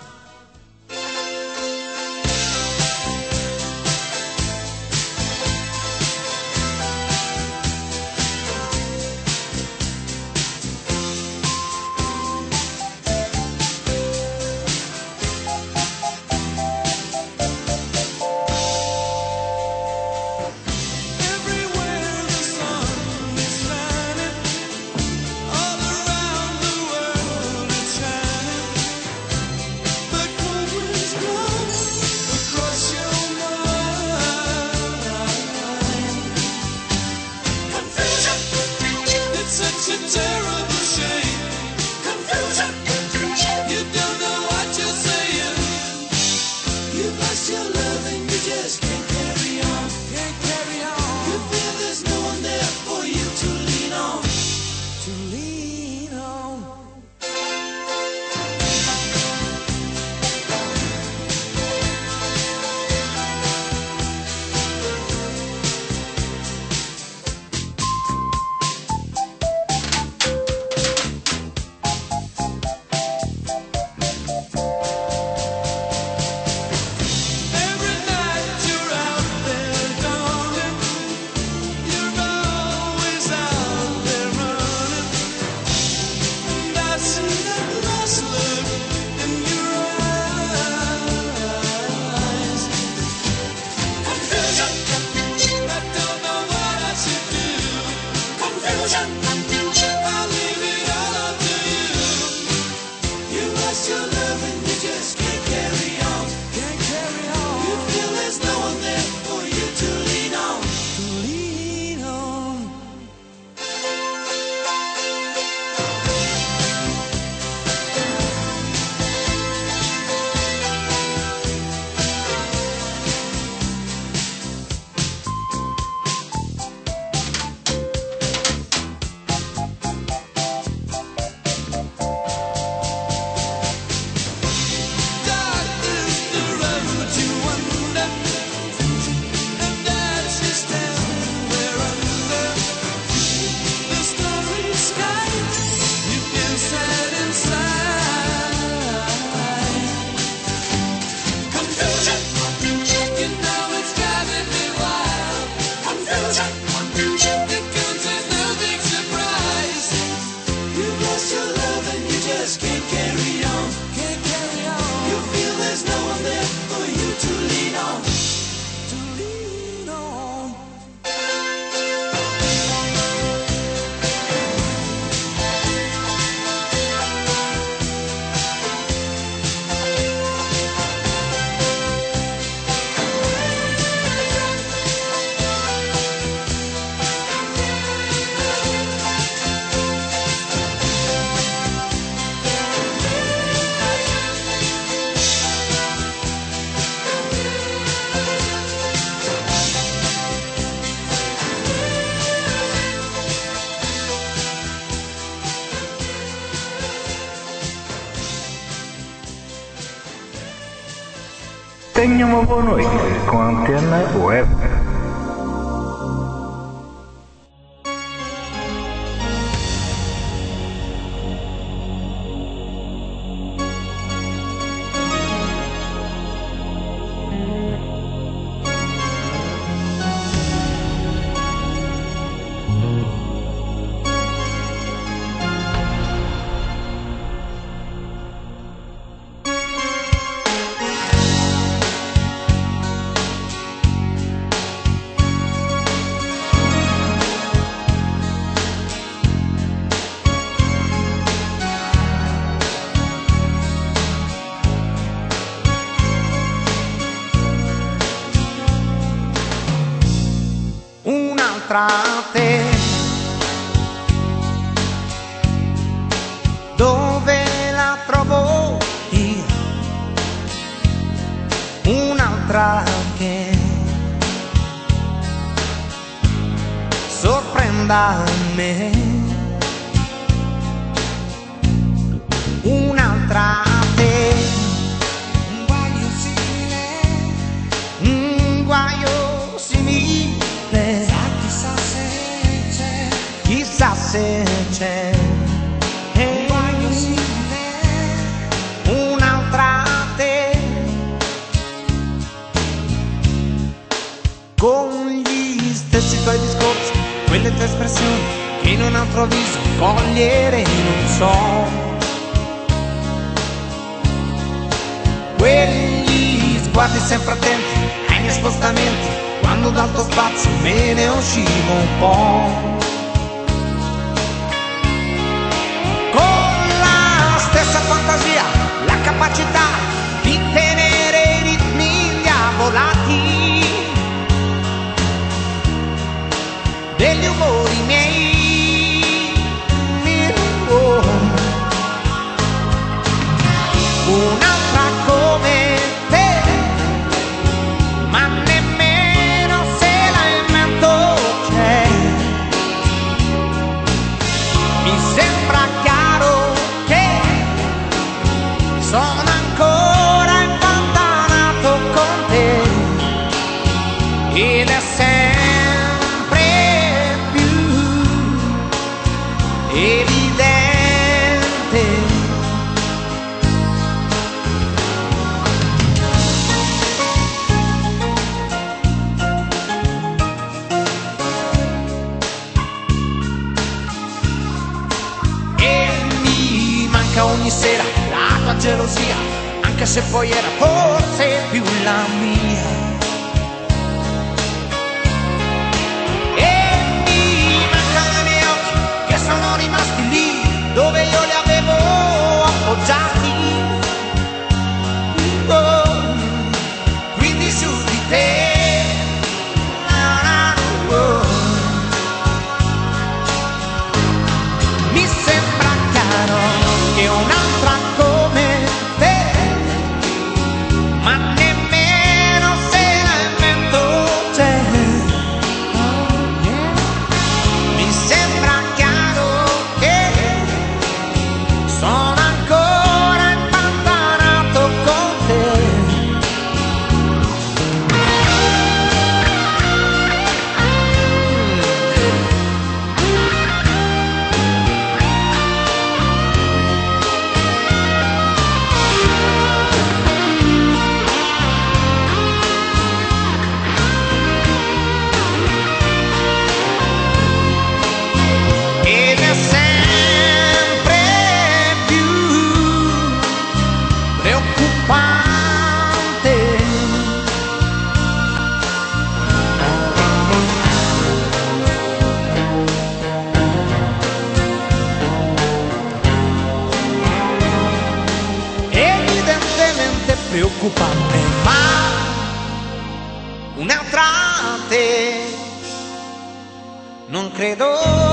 Tenha uma boa noite com a Antena Web. un'altra te. Dove la trovo io? Un'altra che sorprenda me. Un'altra te. Un guaio simile. Un guaio simile. Chissà se c'è. Chissà se c'è. Un guaio simile. Un'altra te. Con gli stessi tuoi discorsi, quelle tue espressioni che in un altro viso cogliere non so. Quegli sguardi sempre attenti ai miei spostamenti, quando dal tuo spazio me ne uscivo un po'. Con la stessa fantasia, la capacità di tenere i ritmi diavolati degli umori miei. Oh. Un'altra come te, ma nemmeno se la invento c'è. Mi sembra chiaro che sono ancora impantanato con te ed è sempre evidente. E mi manca ogni sera la tua gelosia, anche se poi era forse più la mia. Sono rimasti lì dove io li avevo appoggiati. Oh, quindi su di te. Oh. Mi sembra chiaro che un'altra come te, ma nemmeno se la invento c'è. Mi sembra sono ancora impantanato con te. Ed è sempre preoccupante. Evidentemente preoccupante, ma un'altra te non credo.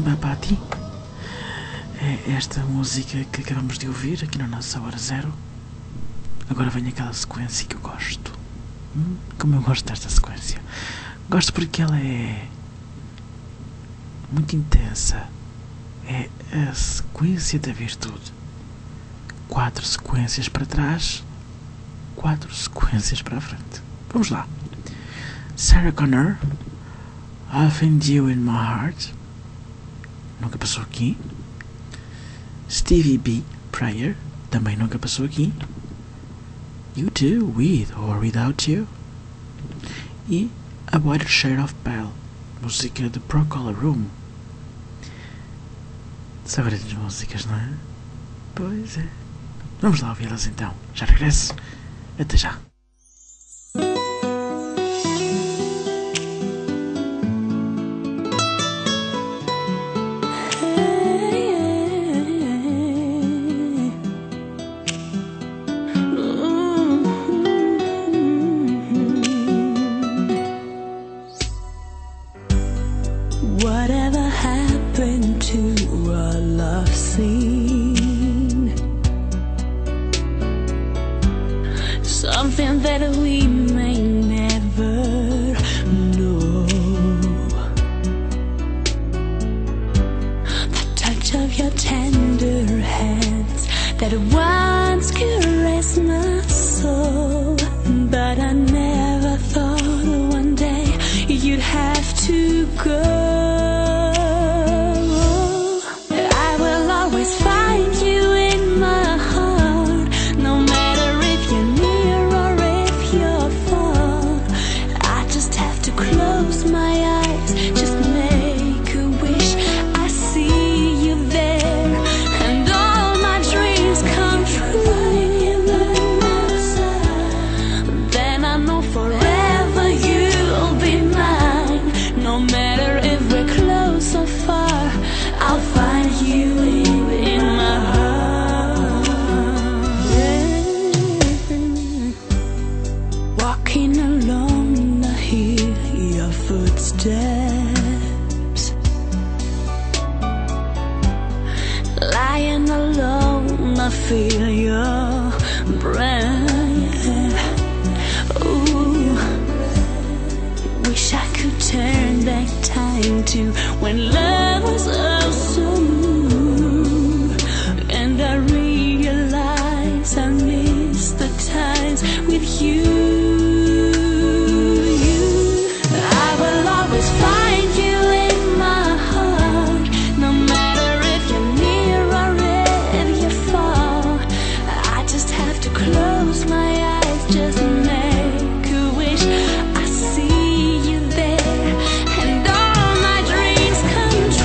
Samba Pati. É esta música que acabamos de ouvir aqui na nossa Hora Zero. Agora vem aquela sequência que eu gosto. Hum, como eu gosto desta sequência. Gosto porque ela é muito intensa. É a sequência da virtude. Quatro sequências para trás, quatro sequências para a frente. Vamos lá. Sarah Connor, I Find You in My Heart. Nunca passou aqui. Stevie B, Prayer. Também nunca passou aqui. You Too, With or Without You. E A Whiter Shade of Pale, música de Procol Room. São grandes músicas, não é? Pois é. Vamos lá ouvi-las então. Já regresso. Até já. Whatever happened to our love scene? Something that we may never know. The touch of your tender hands that once caressed my soul, but I never thought one day you'd have to go. Feel your breath. Ooh, wish I could turn back time to when love was oh so new. And I realize I miss the times with you. I will always find you in my heart, no matter if you're near or if you're far. I just have to close my eyes, just make a wish. I see you there, and all my dreams come true.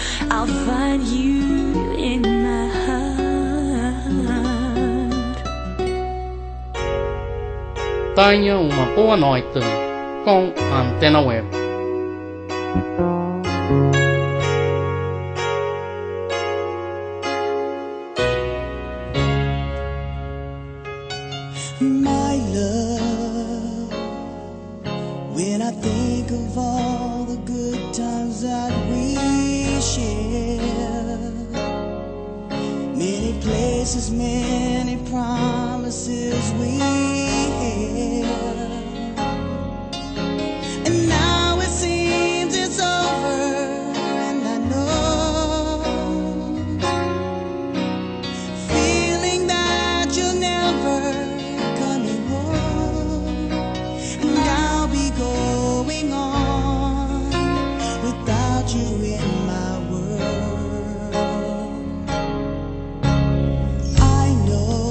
I'll find you in my heart. Tenha uma boa noite com a Antena Web. My love, when I think of all the good times that we shared, many places, many promises we had, and now it seems it's over, and I know, feeling that you'll never coming home, and I'll be going on without you in my world. I know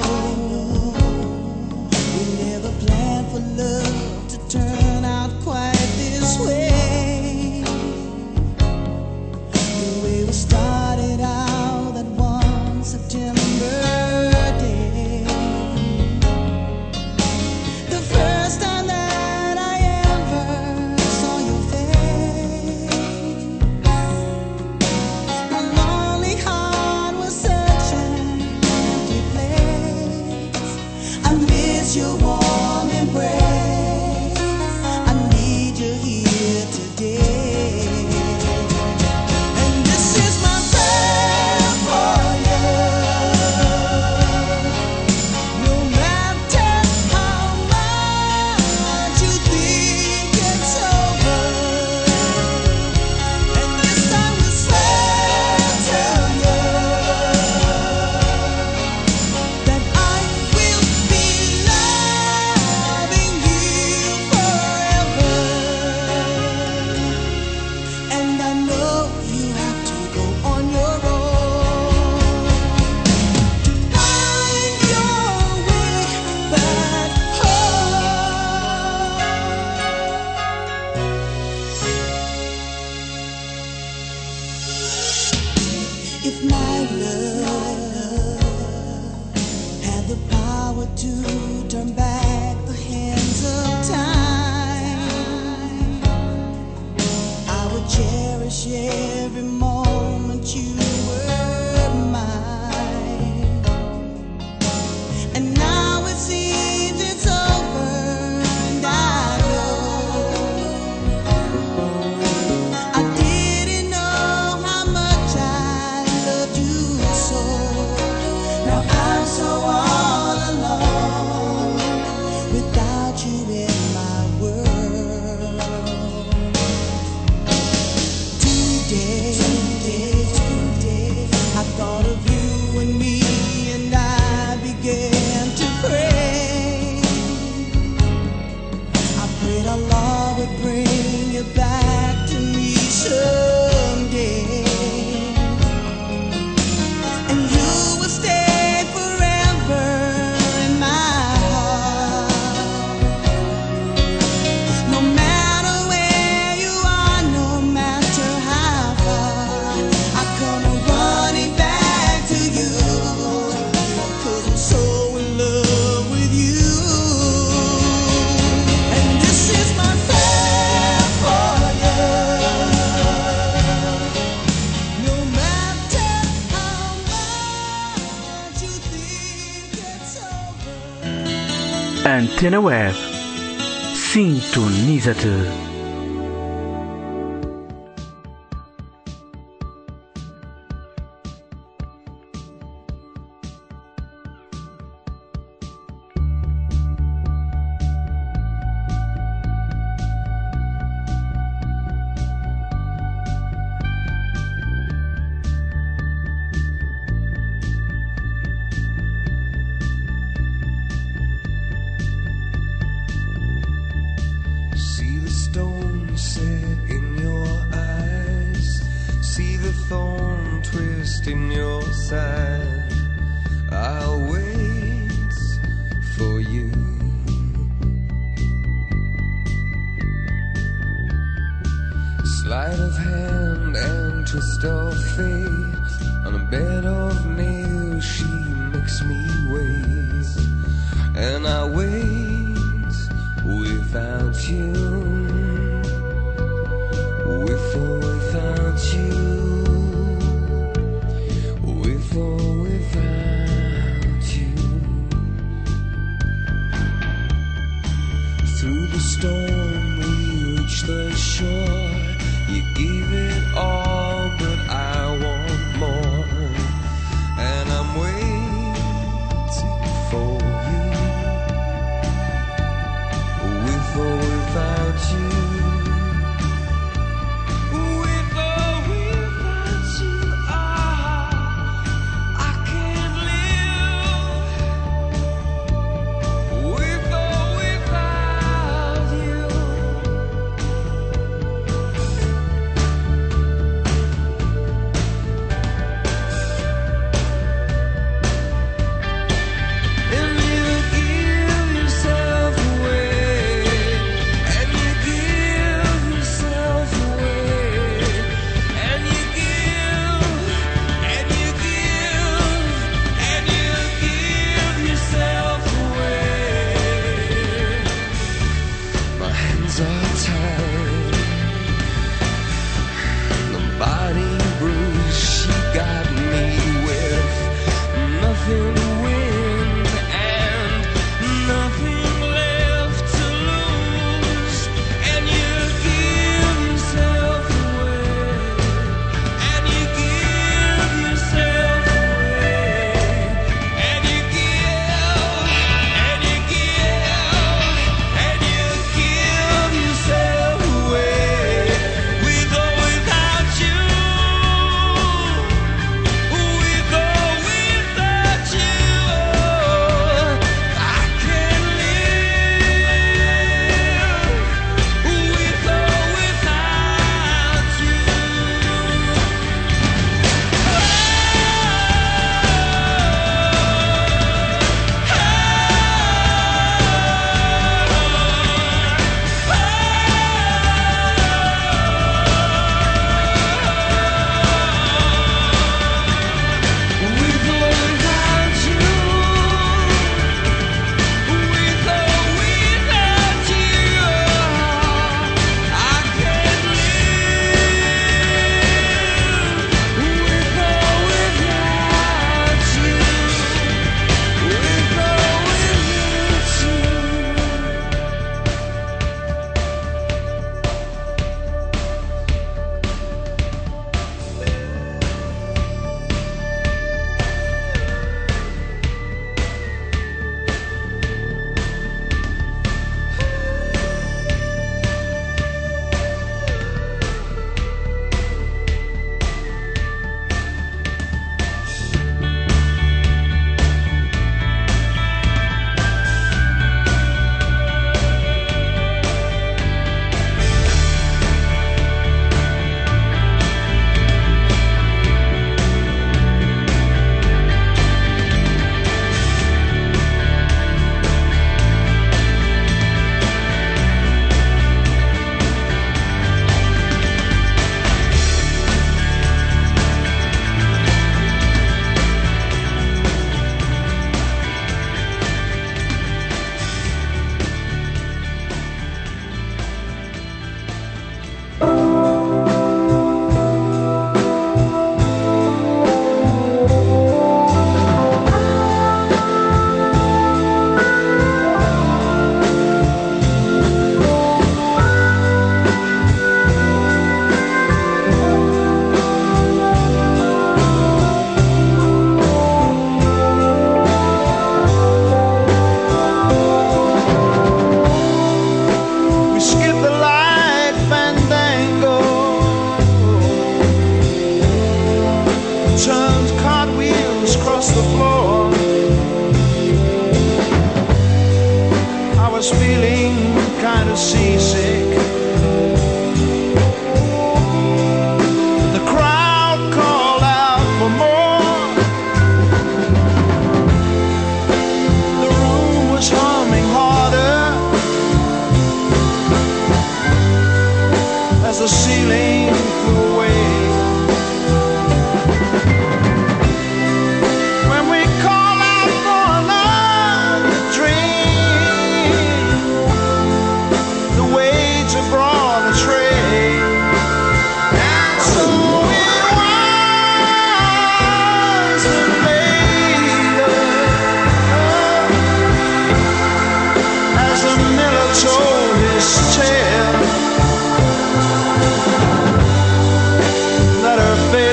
we never planned for love to turn out quite this way. The way we started out that one September day, the first time that I ever saw your face, my lonely heart was such an empty place. I miss your warm embrace, I need you here today. And this is my prayer for you. No matter how much you think it's over, and this I will swear to you that I will be loving you forever. And I know you have to go on your own to find your way back home. If my love had the power to turn back the hands of time, I would cherish every moment you were mine. And now it seems it's over, and I know I didn't know how much I loved you so. Now I'm so all alone without you in my world. Today, today, today, I thought of you and me, and I began to pray. I prayed our love would bring you back to me someday, and you will stay forever in my heart. No matter where you are, no matter how far, I come running back to you, 'cause I'm so in love with you. And this is my prayer for you. No matter how much you think it's over. Antena Web. Sintoniza-te. See the stone set in your eyes, see the thorn twist in your side. I'll wait for you. Sleight of hand and twist of fate, on a bed of nails she makes me wait, and I wait without you, with or without you, with or without you. Through the storm we reach the shore. You gave it all, but I want more, and I'm waiting for you.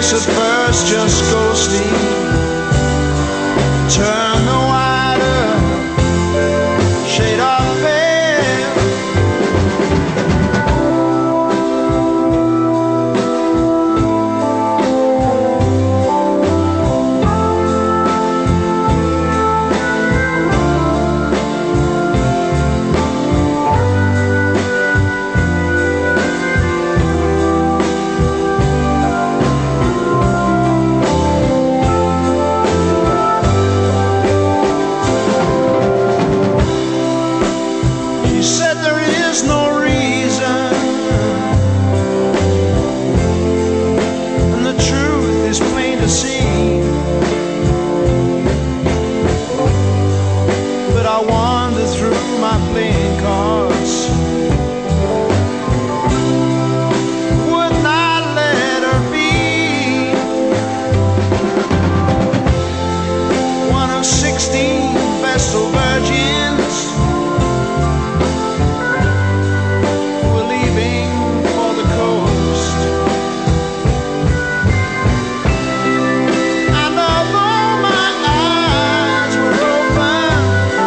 face at first just ghostly. Turn the wider shade of pale. She said there is no reason, and the truth is plain to see. But I wander through my playing cards, would not let her be one of sixteen Vestal virgins who were leaving for the coast. And although my eyes were open,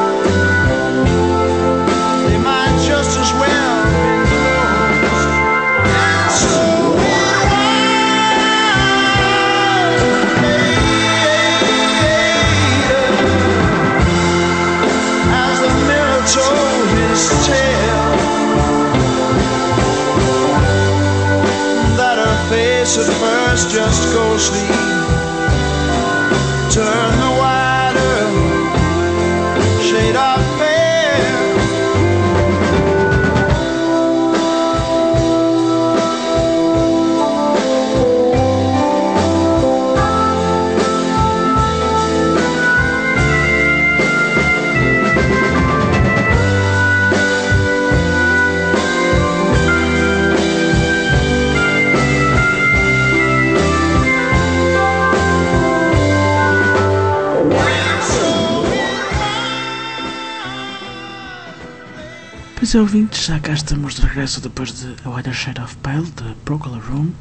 they might just as well be closed. And so it was later, as the mirror told his tale, that her face at first just ghostly. Turn the wider shade of pale. Pois é, ouvintes, já cá estamos de regresso depois de A Wider Shade of Pale, de Procol Harum.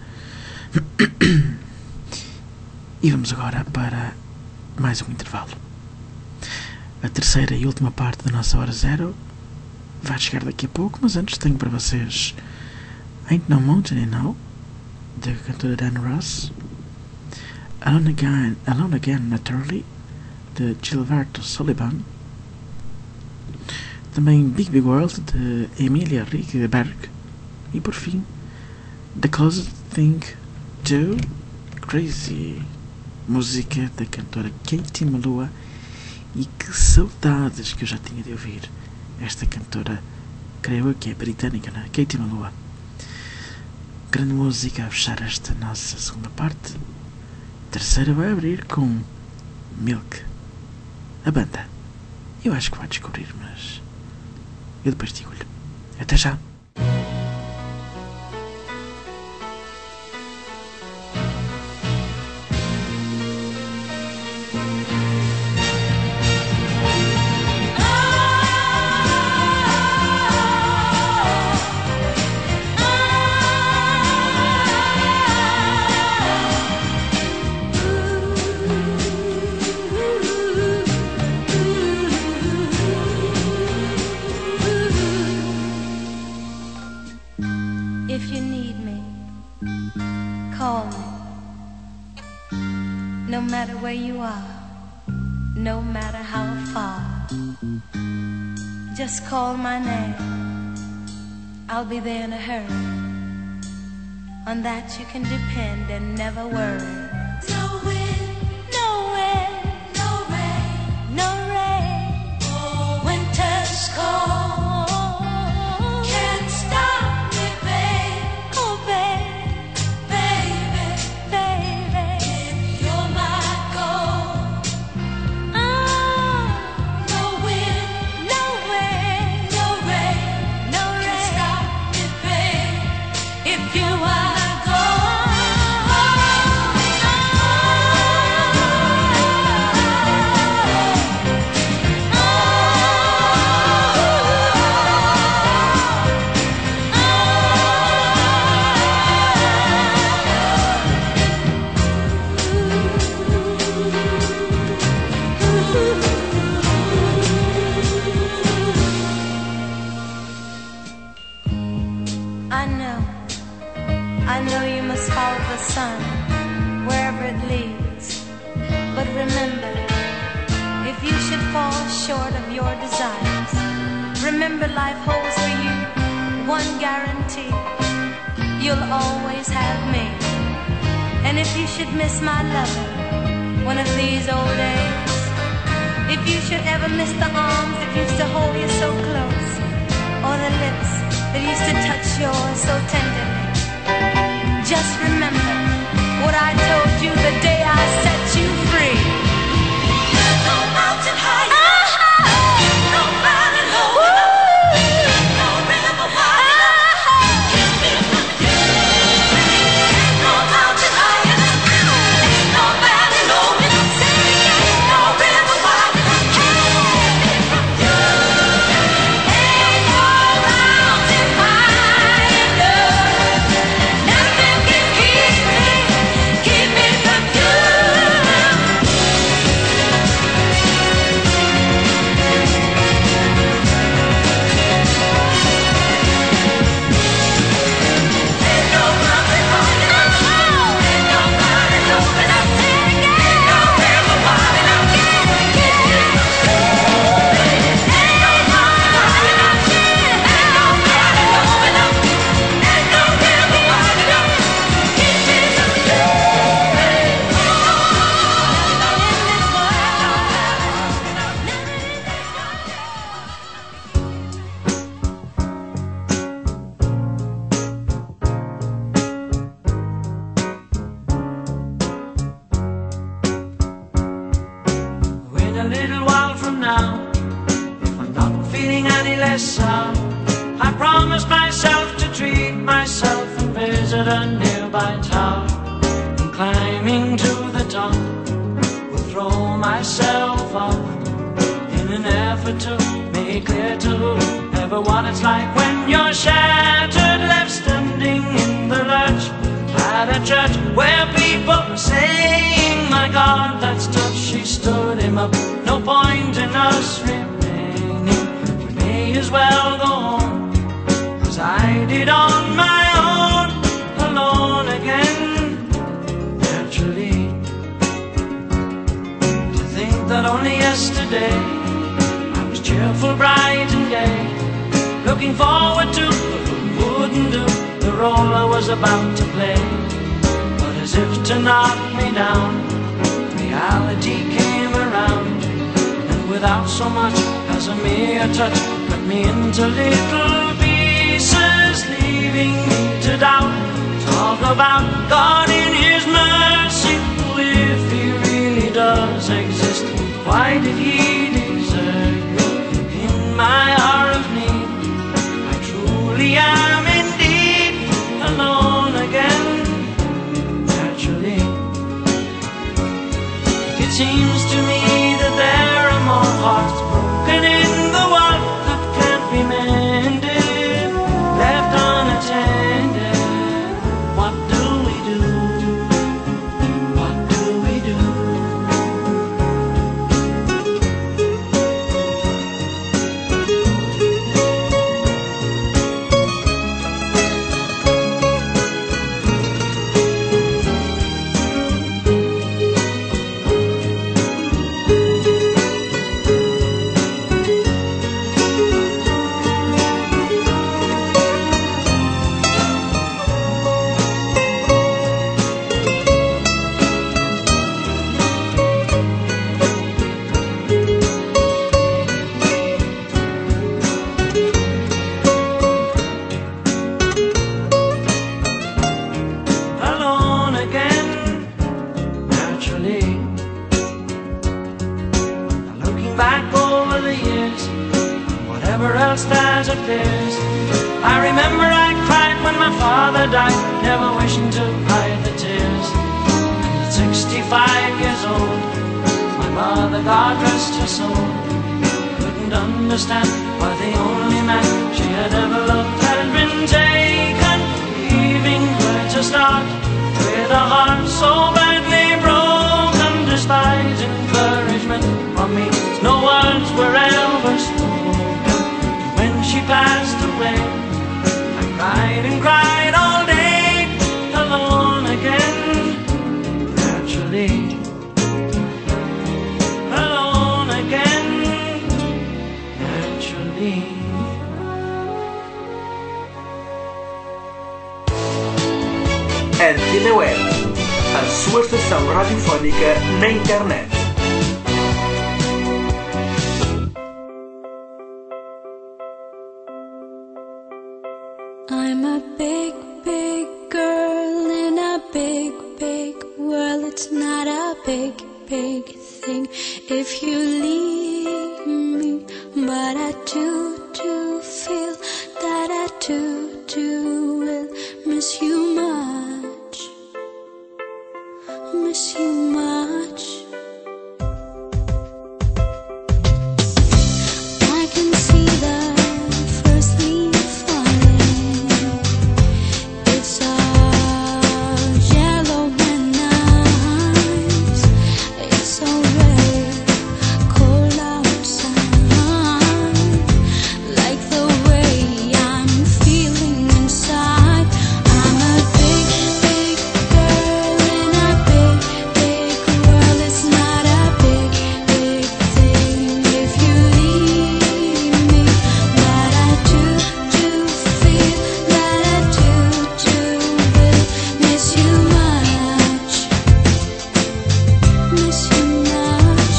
E vamos agora para mais um intervalo. A terceira e última parte da nossa Hora Zero vai chegar daqui a pouco, mas antes tenho para vocês Ain't No Mountain Now, da cantora Diana Ross, Alone Again, Alone Again Naturally, de Gilberto Sullivan, também Big Big World, de Emilia Riekeberg, e por fim The Closest Thing to Crazy, música da cantora Katie Melua. E que saudades que eu já tinha de ouvir esta cantora, creio eu que é britânica, né? Katie Melua. Grande música a fechar esta nossa segunda parte. A terceira vai abrir com Milk, a banda. Eu acho que vai descobrir, mas eu depois digo-lhe. Até já. If you need me, call me. No matter where you are, no matter how far, just call my name. I'll be there in a hurry. On that you can depend and never worry. No wind, no wind, no rain, no rain. Oh, winter's cold. Can't stop me, babe. Oh, babe, baby, baby. If you're my goal. Oh, no wind, no wind, no rain, no rain. Can't stop me, babe. If you are my goal. remember life holds for you one guarantee. You'll always have me. And if you should miss my lover one of these old days, if you should ever miss the arms that used to hold you so close, or the lips that used to touch yours so tenderly, just remember what I told you the day I set you free. There's no mountain high enough, no valley low enough, no river wide enough to keep me from you. There's no mountain high enough, no valley low enough, no river wide enough to keep me from you. Ain't no mountain high enough, nothing can keep me, keep me from you. In a little while from now, if I'm not feeling any less sound, I promise myself to treat myself and visit a nearby tower. And climbing to the top, will throw myself off in an effort to make clear to whoever what it's like when you're shattered, left standing in the lurch at a church where people are saying, my God, that's tough. She stood him up. No point in us remaining. We may as well go home, 'cause I did on my own, alone again. Naturally, to think that only yesterday I was cheerful, bright and gay, looking forward to what wouldn't do the role I was about to play. But as if to knock me down, reality came around, and without so much as a mere touch, cut me into little pieces, leaving me to doubt. Talk about God in His mercy, who, if He really does exist, why did He desert me in my hour of need? I truly am indeed alone again. Naturally, it seems to me that there are more hearts broken in the world that can't be mended, left unattended. What do we do? What do we do? Alone again, naturally. Now looking back over the years, whatever else that appears, I remember I cried when my father died, never wishing to hide the tears. And at sixty-five years old, my mother, God rest her soul, couldn't understand why the only man she had ever loved had been taken, leaving her to start with a heart so badly broken. Despite encouragement from me, no words were ever spoken. When she passed away, I cried and cried all day, alone again. Naturally, alone again. Naturally. Antena Web, a sua estação radiofónica na internet. I'm a big, big girl in a big, big world. It's not a big, big thing if you leave me, but I do, do feel that I do, do will miss you much, miss you much. I can see the first leaf falling. It's all yellow and nice. It's already cold outside, like the way I'm feeling inside. I'm a big, big girl in a big, big world. It's not a big, big thing if you leave me, but I do, do feel that I do, do will miss you much, miss you much.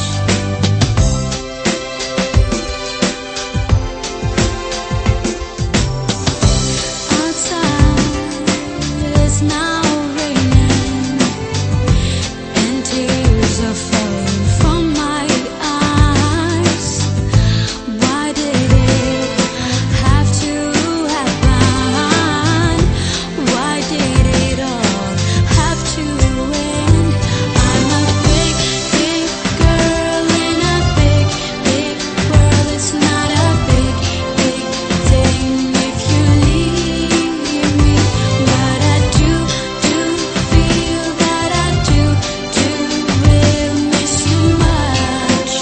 Outside it's now raining, and tears are falling from my eyes. Why did it have to happen? Why did it all have to end? I'm a big, big girl in a big, big world. It's not a big, big thing if you leave me, but I do, do feel that I do, do will miss you much,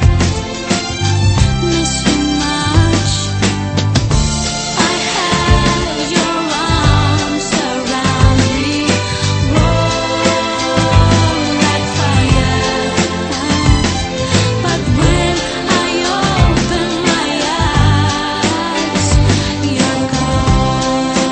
miss you much. I had your arms around me, warm like fire, but when I open my eyes, you're gone.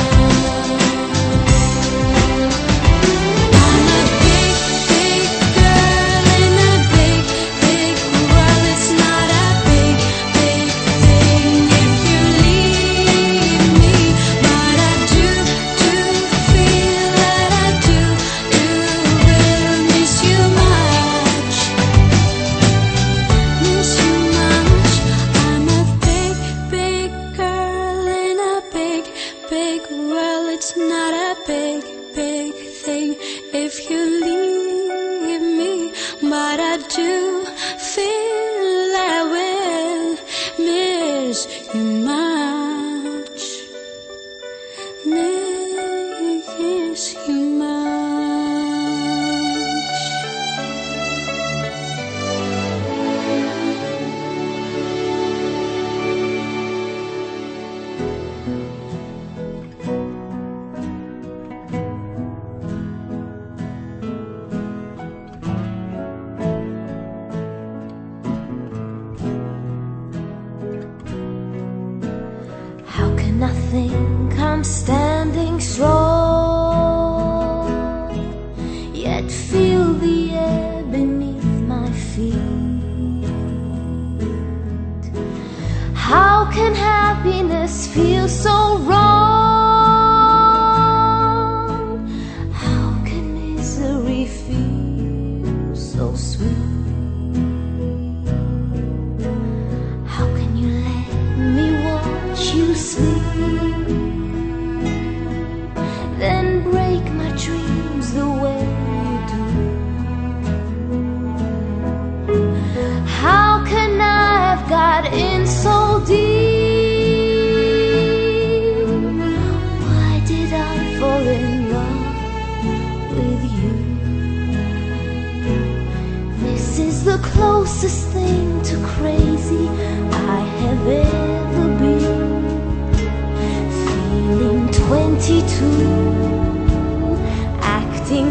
I'm a big, big girl in a big, big world. It's not a big, big thing if you leave me, but I do, do feel that I do, do will miss you much, miss you much. I'm a big, big girl in a big, big world. It's not a big, big thing if you leave me, but I do feel I will miss you much, miss you much. How can I think I'm standing strong, yet feel the air beneath my feet? How can happiness feel so wrong? How can misery feel so sweet? How can you let me watch you sleep, then break my dreams the way you do? How can I have got in so deep? Why did I fall in love with you? This is the closest thing to crazy I have ever been. Feeling twenty-two, acting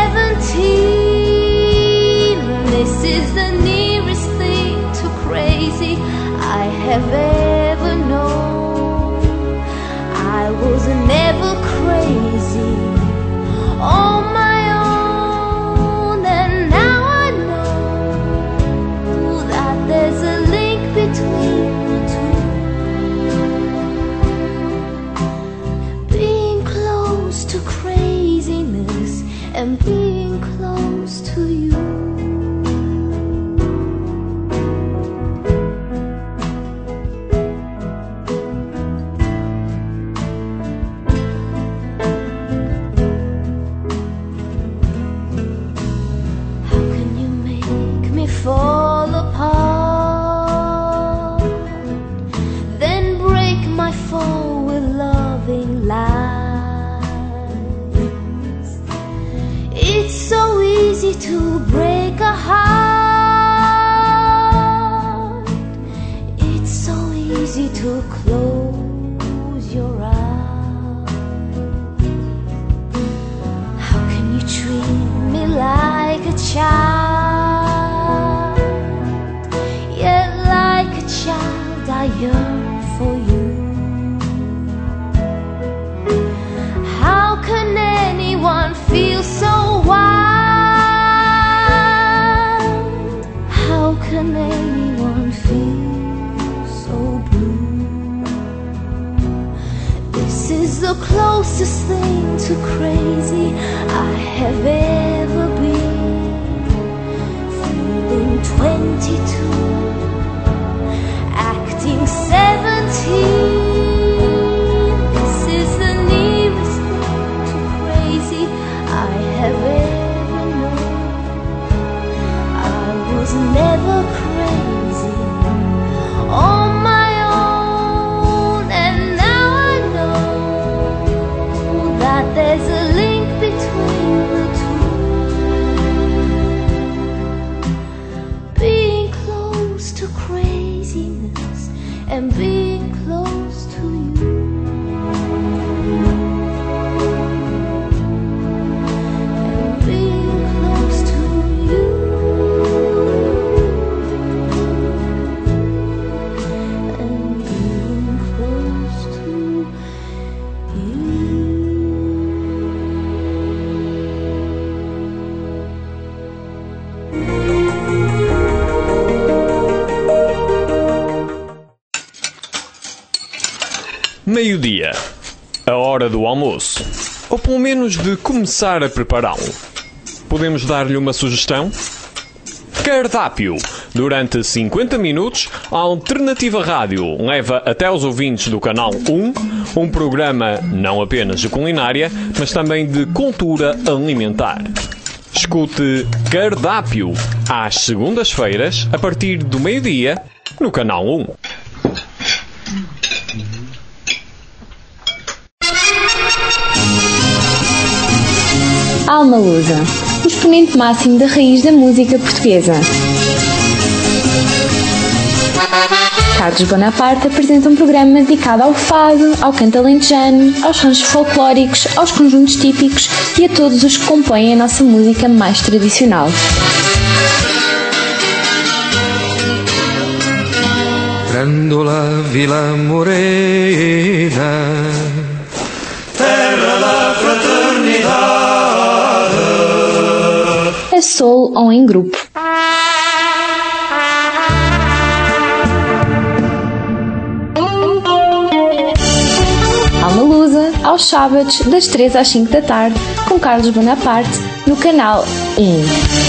seventeen. This is the nearest thing to crazy I have ever known. I was never crazy fall apart, then break my fall with loving lies. It's so easy to break a heart, it's so easy to close your eyes. How can you treat me like a child, yet like a child I yearn for you? How can anyone feel so wild? How can anyone feel so blue? This is the closest thing to crazy I have ever been. Feeling twenty-two, acting seventeen. This is the nearest thing to crazy I have ever known. I was never crazy on my own, and now I know that there's a link between the two. Being close to craziness and being close to you. And being close to you. And being close to Meio-dia, a hora do almoço, ou pelo menos de começar a prepará-lo. Podemos dar-lhe uma sugestão? Cardápio. Durante cinquenta minutos, a Alternativa Rádio leva até aos ouvintes do Canal um um programa não apenas de culinária, mas também de cultura alimentar. Escute Cardápio às segundas-feiras, a partir do meio-dia, no Canal um. Alma Lusa, o exponente máximo da raiz da música portuguesa. Carlos Bonaparte apresenta um programa dedicado ao fado, ao canto alentejano, aos ranchos folclóricos, aos conjuntos típicos e a todos os que compõem a nossa música mais tradicional. Grândola Vila Morena, terra da fraternidade. A solo ou em grupo. Alma Lusa, aos sábados, das três às cinco da tarde, com Carlos Bonaparte, no Canal um.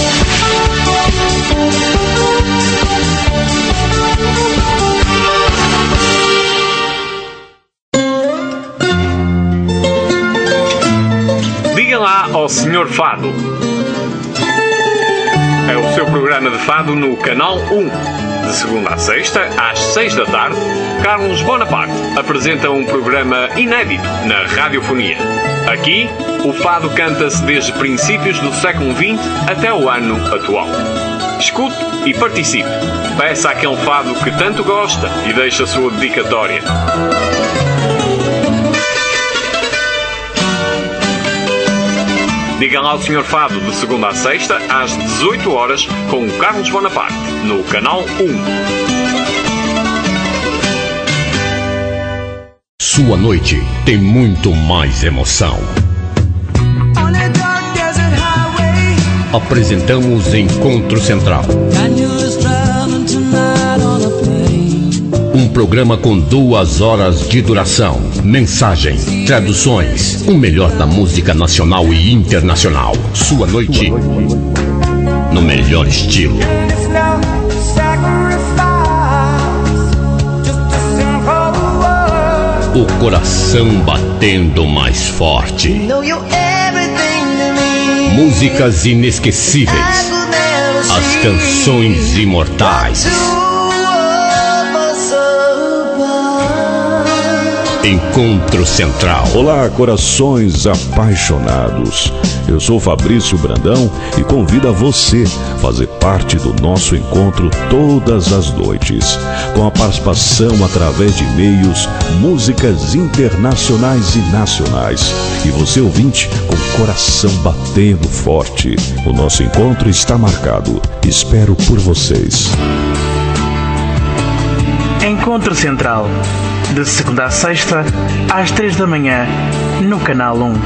Diga lá ao senhor Fado. É o seu programa de fado no Canal um. De segunda a sexta, às seis da tarde, Carlos Bonaparte apresenta um programa inédito na radiofonia. Aqui, o fado canta-se desde princípios do século vinte até o ano atual. Escute e participe. Peça aquele fado que tanto gosta e deixe a sua dedicatória. Diga lá ao senhor Fado, de segunda a sexta, às dezoito horas, com o Carlos Bonaparte, no Canal um. Sua noite tem muito mais emoção. Apresentamos Encontro Central. Um programa com duas horas de duração, mensagens, traduções, o melhor da música nacional e internacional. Sua noite no melhor estilo. O coração batendo mais forte. Músicas inesquecíveis. As canções imortais. Encontro Central. Olá, corações apaixonados. Eu sou Fabrício Brandão e convido a você a fazer parte do nosso encontro todas as noites, com a participação através de e-mails, músicas internacionais e nacionais. E você, ouvinte, com o coração batendo forte. O nosso encontro está marcado. Espero por vocês. Encontro Central, de segunda a sexta, às três da manhã, no Canal um.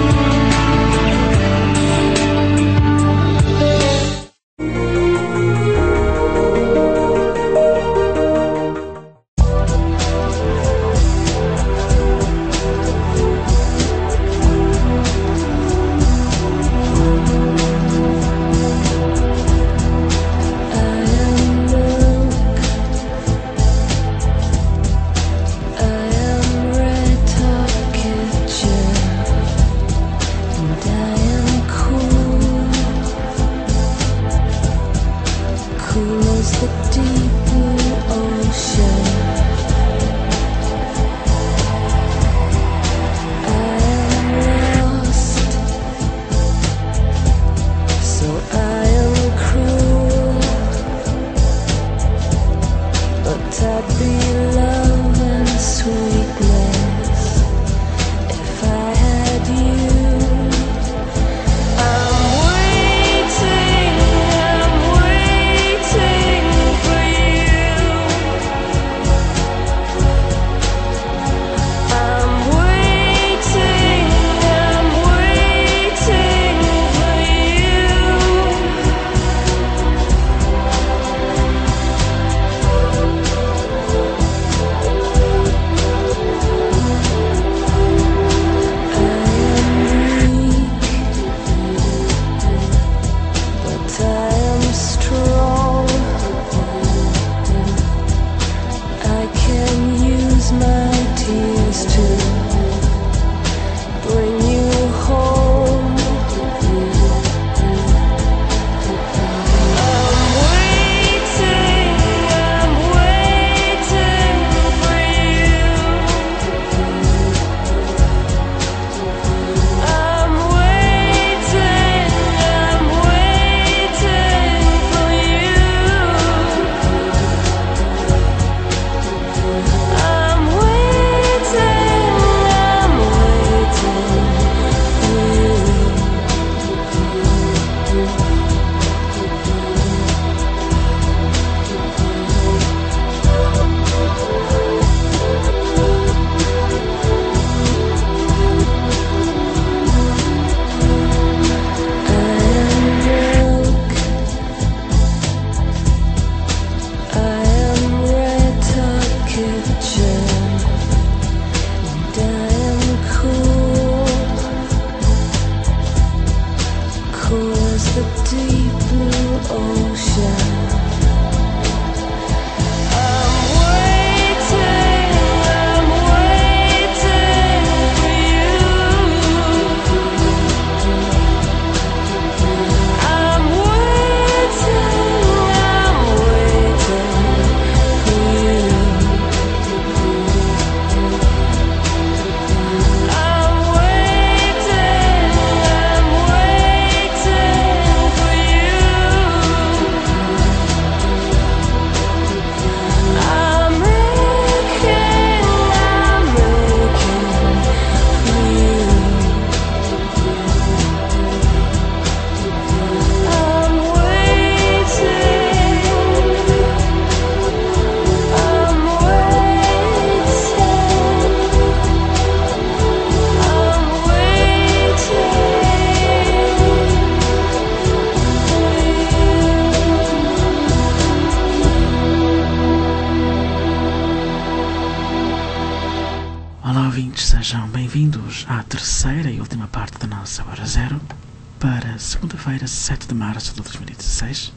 Sejam bem-vindos à terceira e última parte da nossa Hora Zero para segunda-feira, sete de março de dois mil e dezesseis.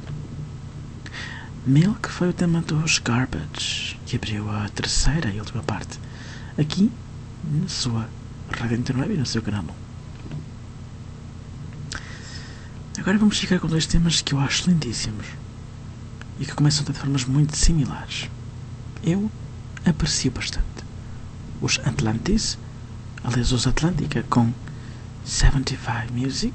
Milk foi o tema dos Garbage, que abriu a terceira e última parte, aqui na sua Rádio Interweb e no seu canal. Agora vamos ficar com dois temas que eu acho lindíssimos e que começam de formas muito similares. Eu aprecio bastante. Os Atlantis, aliás, os Atlântica com setenta e cinco Music.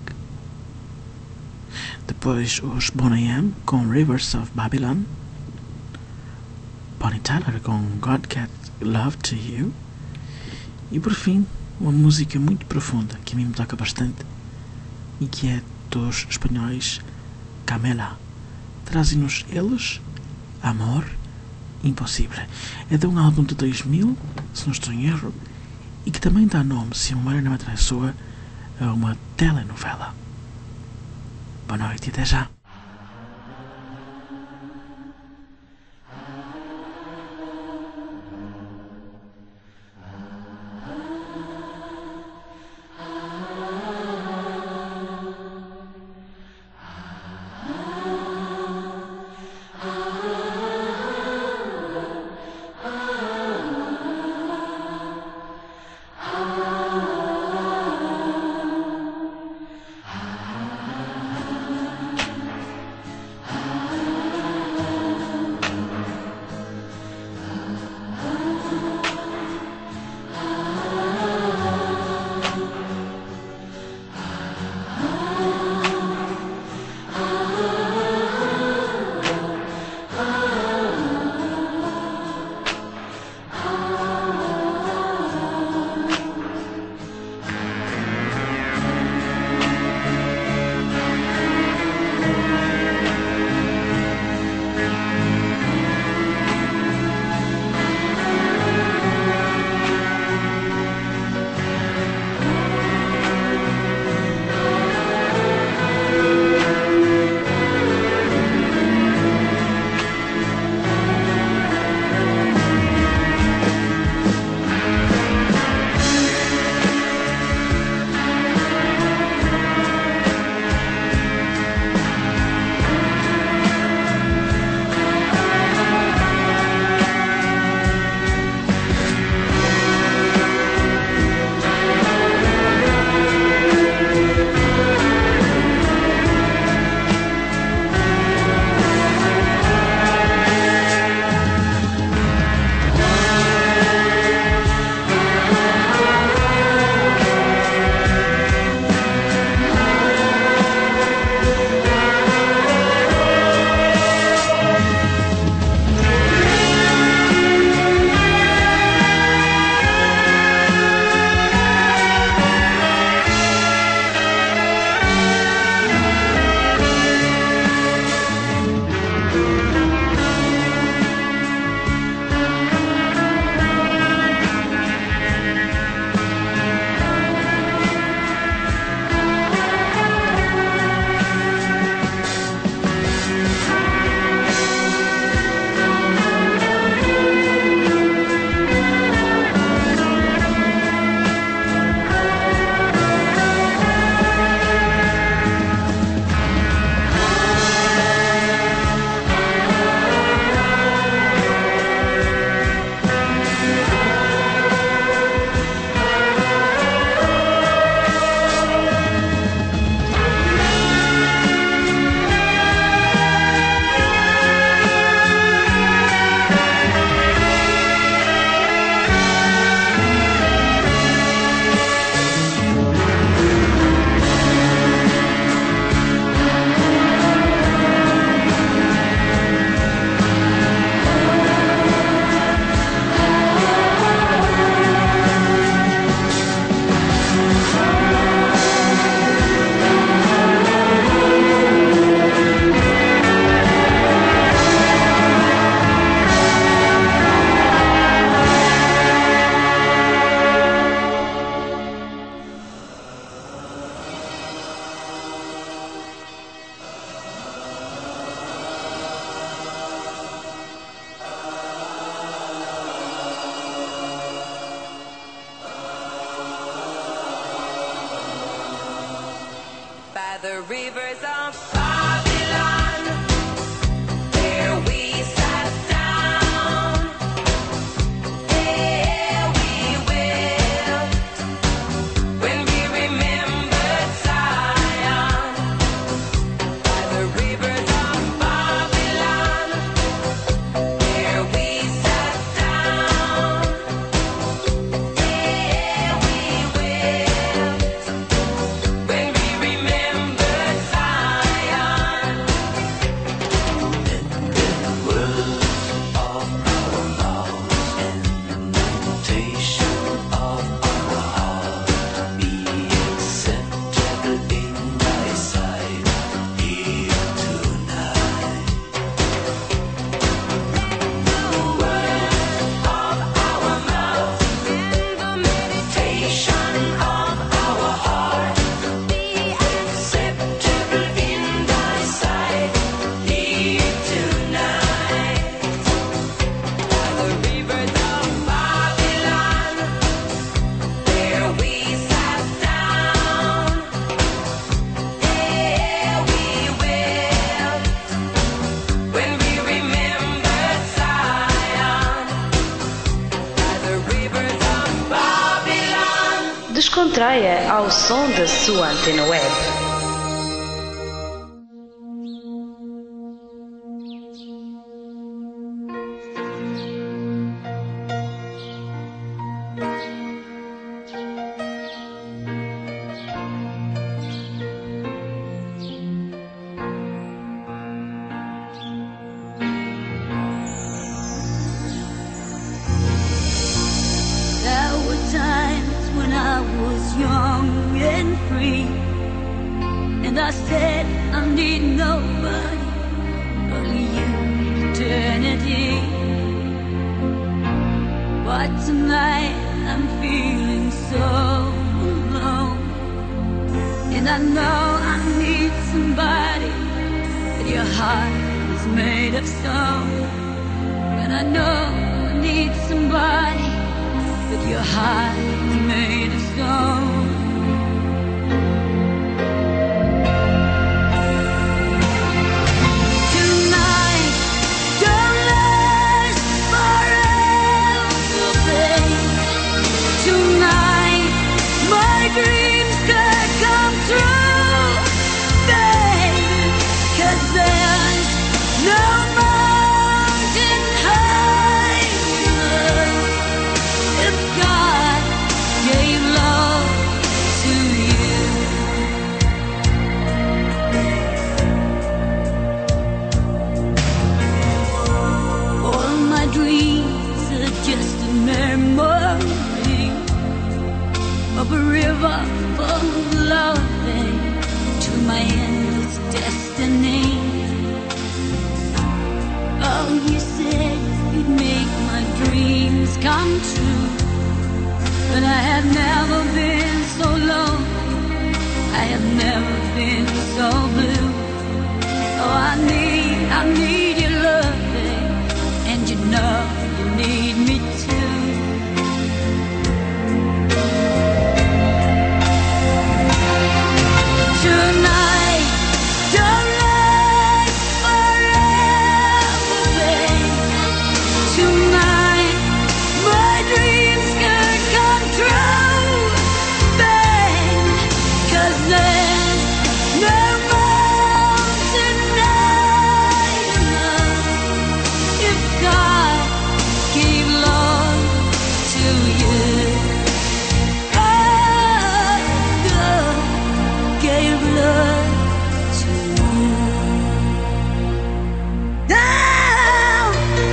Depois os Boney M com Rivers of Babylon. Bonnie Tyler com God Get Love to You. E por fim, uma música muito profunda que a mim me toca bastante e que é dos espanhóis Camela. Trazem-nos eles Amor Impossível. É de um álbum de dois mil, se não estou em erro, e que também dá nome, se a memória não me traiçoa, a uma telenovela. Boa noite e até já. Descontraia ao som da sua antena web. There were times when I was young and free, and I said I need nobody, only you, eternity. But tonight I'm feeling so alone, and I know I need somebody, but your heart is made of stone. And I know I need somebody, but your heart is made of stone. Tonight, don't last forever, babe. Tonight, my dreams could come true, babe. 'Cause there's no mountain high enough if God gave love to you. All my dreams are just a memory of a river full of loving to my endless destiny. Oh, you said you'd make my dreams come true, but I have never been so lonely, I have never been so blue. Oh, I need, I need your loving, and you know you need me too. Tonight, don't last forever, babe. Tonight, my dreams could come true, babe. 'Cause there's no mountain high enough if God gave love to you. Oh, God gave love to you. Now,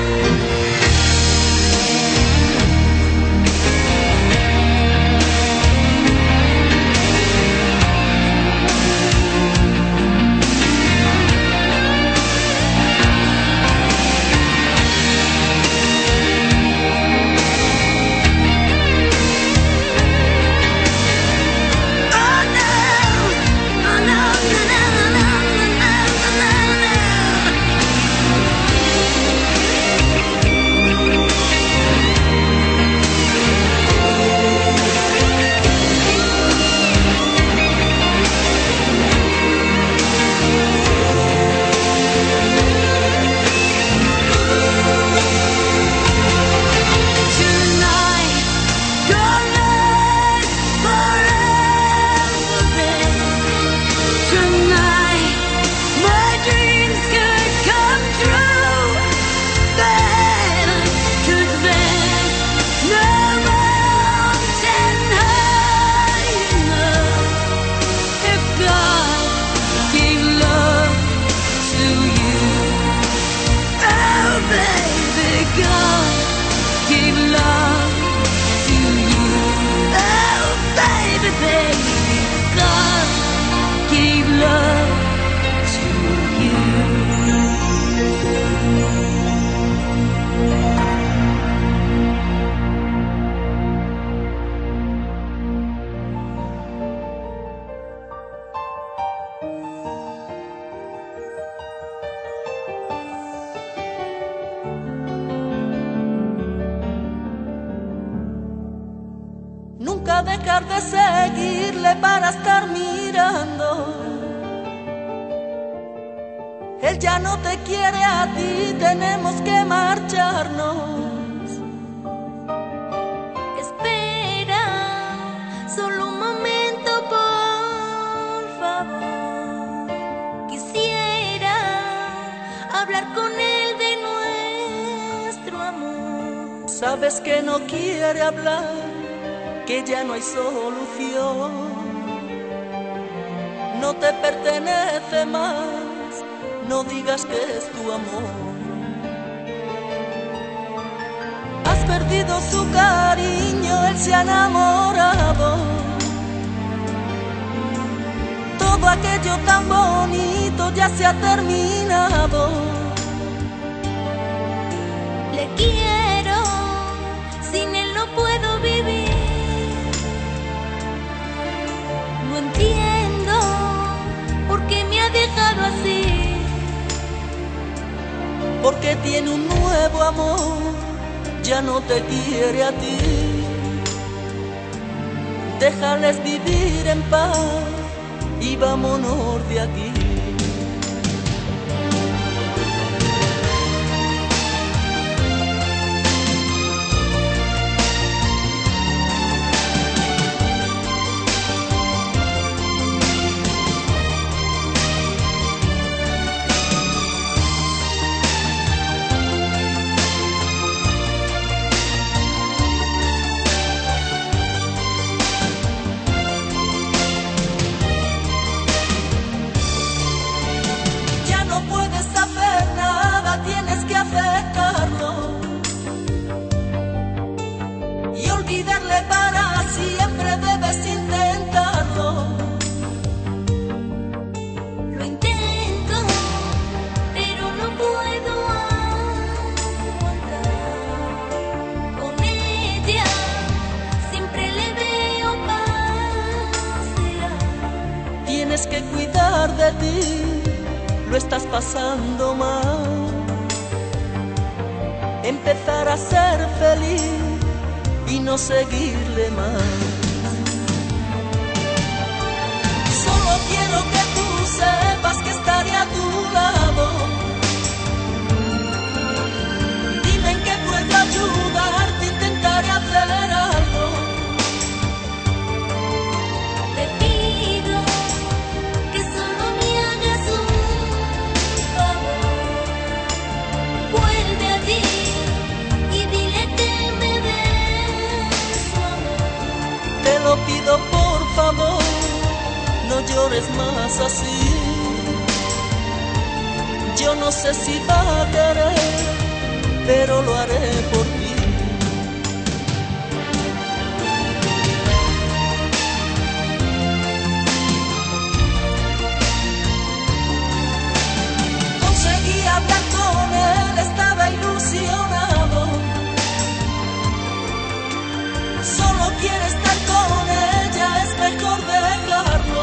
tonight, don't last forever, babe. Tonight, my dreams could come true, babe. 'Cause there's no mountain high enough if God gave love to you. Oh, baby, God gave love to you. Oh, baby, baby, God gave love to you. Nunca dejar de seguirle para estar mirando. Él ya no te quiere a ti, tenemos que marcharnos. Espera, solo un momento. Sabes que no quiere hablar, que ya no hay solución. No te pertenece más, no digas que es tu amor. Has perdido su cariño, él se ha enamorado. Todo aquello tan bonito ya se ha terminado. Le quiero, sin él no puedo vivir. No entiendo por qué me ha dejado así. Porque tiene un nuevo amor, ya no te quiere a ti. Déjales vivir en paz y vámonos de aquí. Que cuidar de ti, lo estás pasando mal. Empezar a ser feliz y no seguirle más. Solo quiero que tú sepas que estaré a tu lado. Dime en qué puedo ayudarte, intentaré hacer algo. Te pido que solo me hagas un favor. Vuelve allí y dile que me des su amor. Te lo pido por favor, no llores más así. Yo no sé si va a querer, pero lo haré por ti. Conseguí hablar con él, estaba ilusionado. Solo quiere estar con ella, es mejor dejarlo.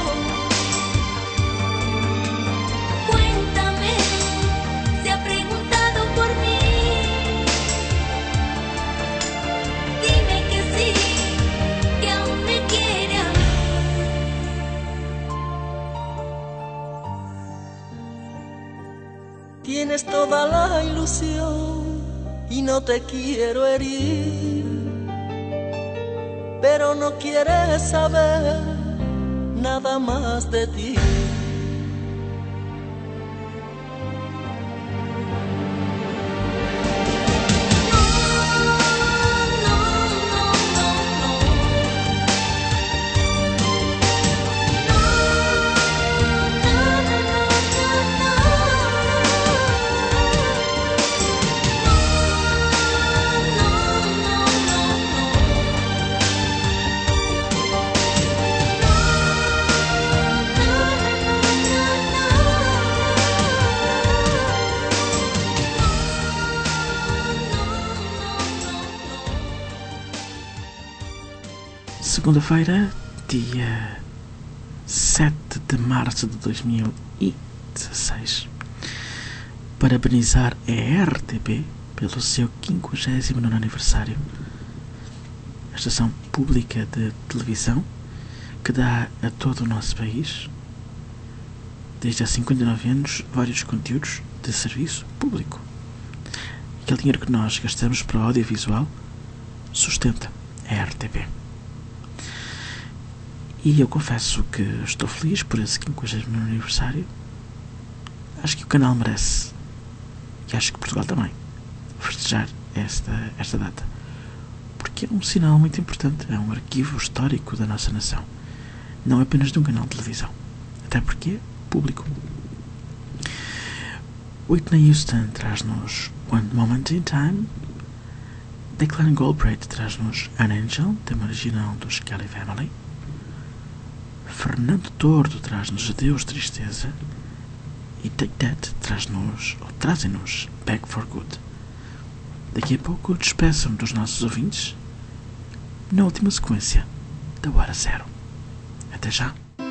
Cuéntame, se ha preguntado por mí. Dime que sí, que aún me quiere a mí. Tienes toda la ilusión y no te quiero herir, pero no quieres saber nada más de ti. Segunda-feira, dia sete de março de dois mil e dezesseis. Parabenizar a R T P pelo seu quinquagésimo nono aniversário. A estação pública de televisão que dá a todo o nosso país, desde há cinquenta e nove anos, vários conteúdos de serviço público. Aquele dinheiro que nós gastamos para o audiovisual sustenta a R T P. E eu confesso que estou feliz por esse quinquagésimo aniversário. Acho que o canal merece, e acho que Portugal também, festejar esta, esta data. que é um sinal muito importante, é um arquivo histórico da nossa nação, não apenas de um canal de televisão, até porque é público. Whitney Houston traz-nos One Moment in Time, Declan Galbraith traz-nos An Angel, tema original dos Kelly Family, Fernando Tordo traz-nos Adeus Tristeza e Take That traz-nos, ou trazem-nos Back for Good. Daqui a pouco despeçam-me dos nossos ouvintes na última sequência da Hora Zero. Até já!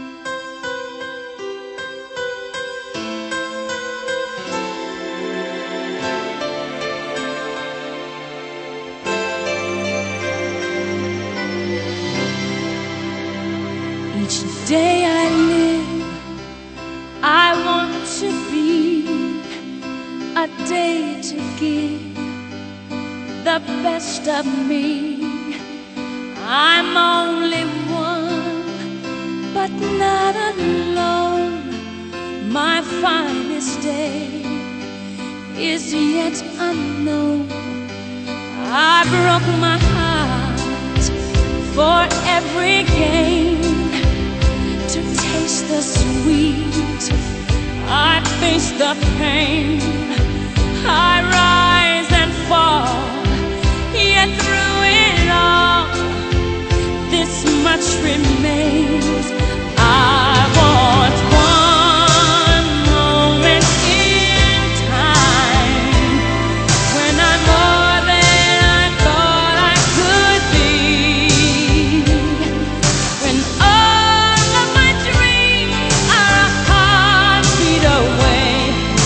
Each day I live, I want to be a day to give the best of me. I'm only one, but not alone. My finest day is yet unknown. I broke my heart for every gain. To taste the sweet, I face the pain. I rise and fall, yet through it all, this much remains. I want one moment in time when I'm more than I thought I could be. When all of my dreams are a heartbeat away,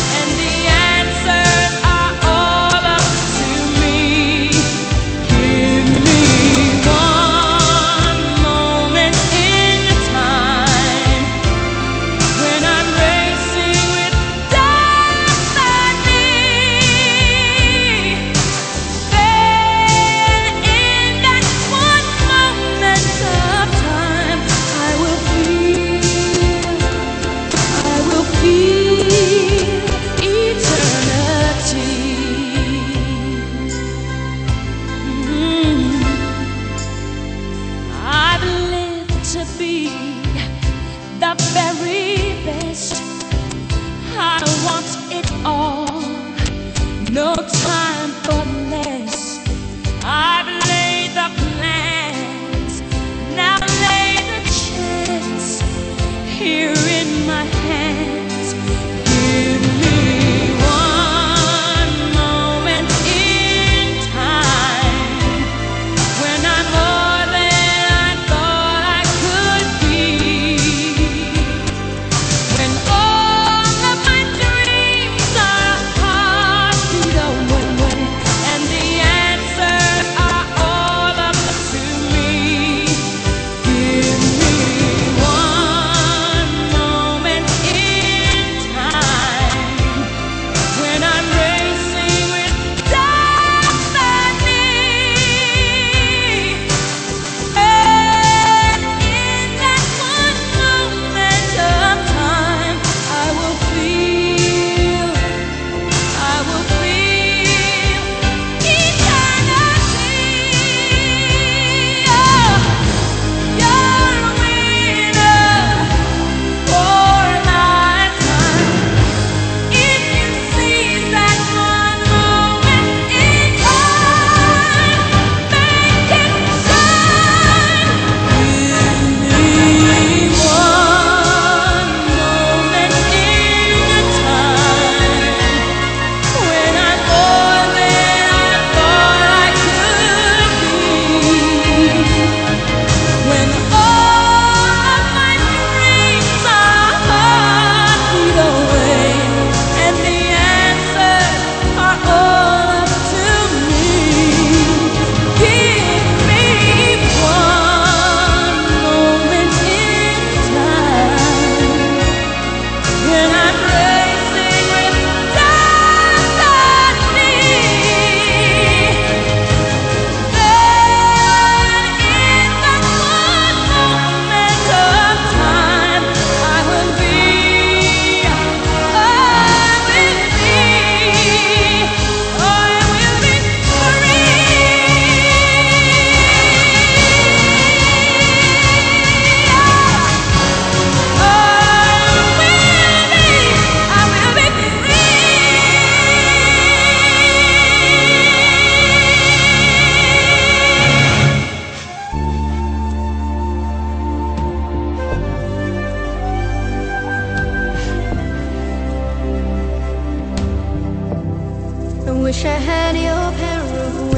wish I had your pair of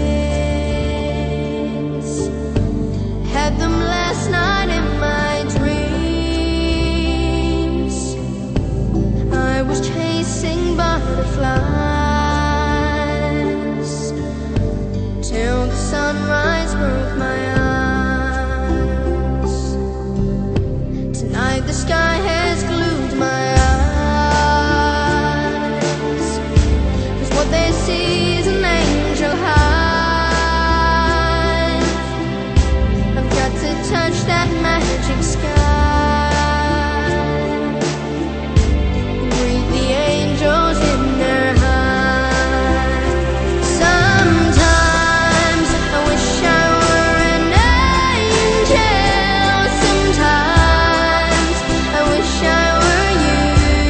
wings. Had them last night in my dreams. I was chasing butterflies till the sunrise broke my eyes. Tonight the sky has glued my eyes, 'cause what they see is an angel high. I've got to touch that magic sky, breathe the angels in their high. Sometimes I wish I were an angel. Sometimes I wish I were you.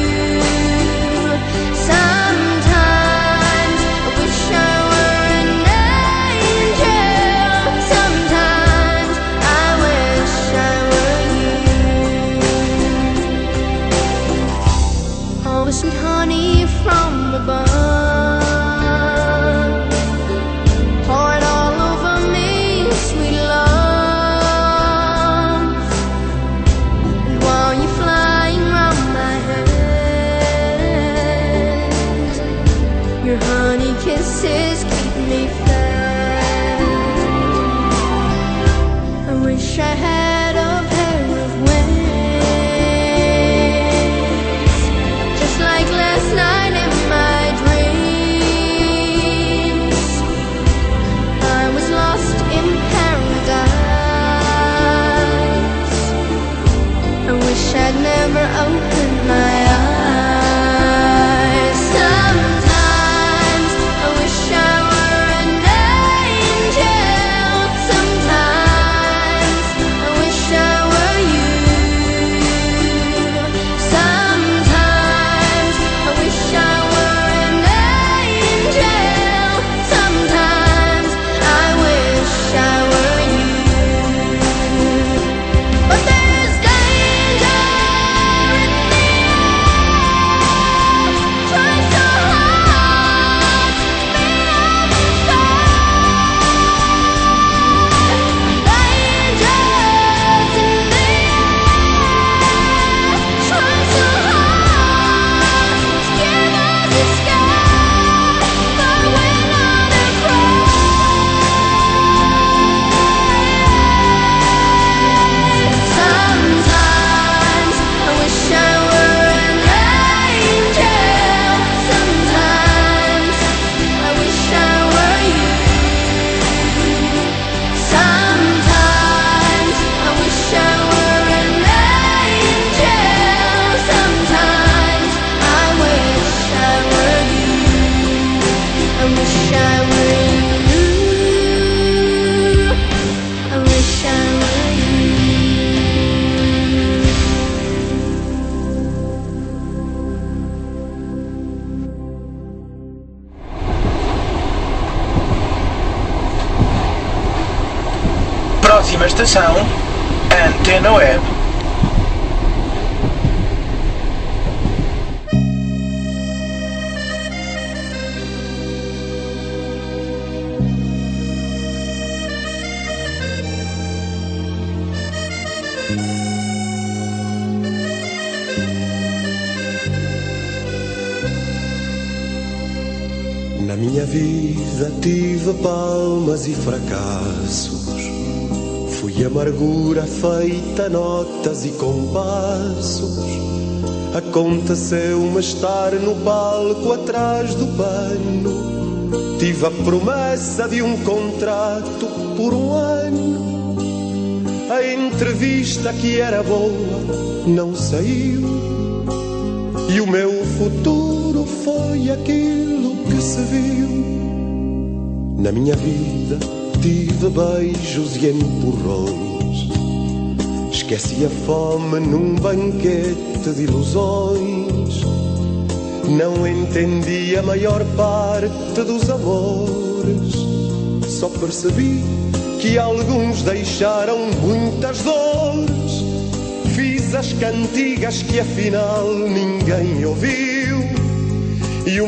Sometimes I wish I were an angel. Sometimes I wish I were you. All the sweet honey from above, pour it all over me, sweet love. And while you're flying round my head, your honey kisses keep me fed. I wish I had a pair of wings, just like last night in my dreams. I was lost in paradise. I wish I'd never opened my eyes. Sometimes I wish I were an angel. Sometimes I wish I were you. Sometimes I wish I were an angel. Sometimes I wish I were you. But there's danger in the air. Try so hard to be on the side. Danger's in the air. Try so hard to give us the sky, but we're not afraid. Sometimes I wish I were an angel. Sometimes I wish I were you. Sometimes I wish I were an angel. Sometimes I wish I were you. I wish I were you. I wish I were you. Próxima estação, Antena Web. Na minha vida tive palmas e fracassos. Fui amargura feita notas e compassos. Aconteceu-me estar no palco atrás do pano. Tive a promessa de um contrato por um ano. A entrevista que era boa não saiu. E o meu futuro foi aquilo que se viu. Na minha vida tive beijos e empurrões. Esqueci a fome num banquete de ilusões. Não entendi a maior parte dos amores. Só percebi que alguns deixaram muitas dores. Fiz as cantigas que afinal ninguém ouviu. E o meu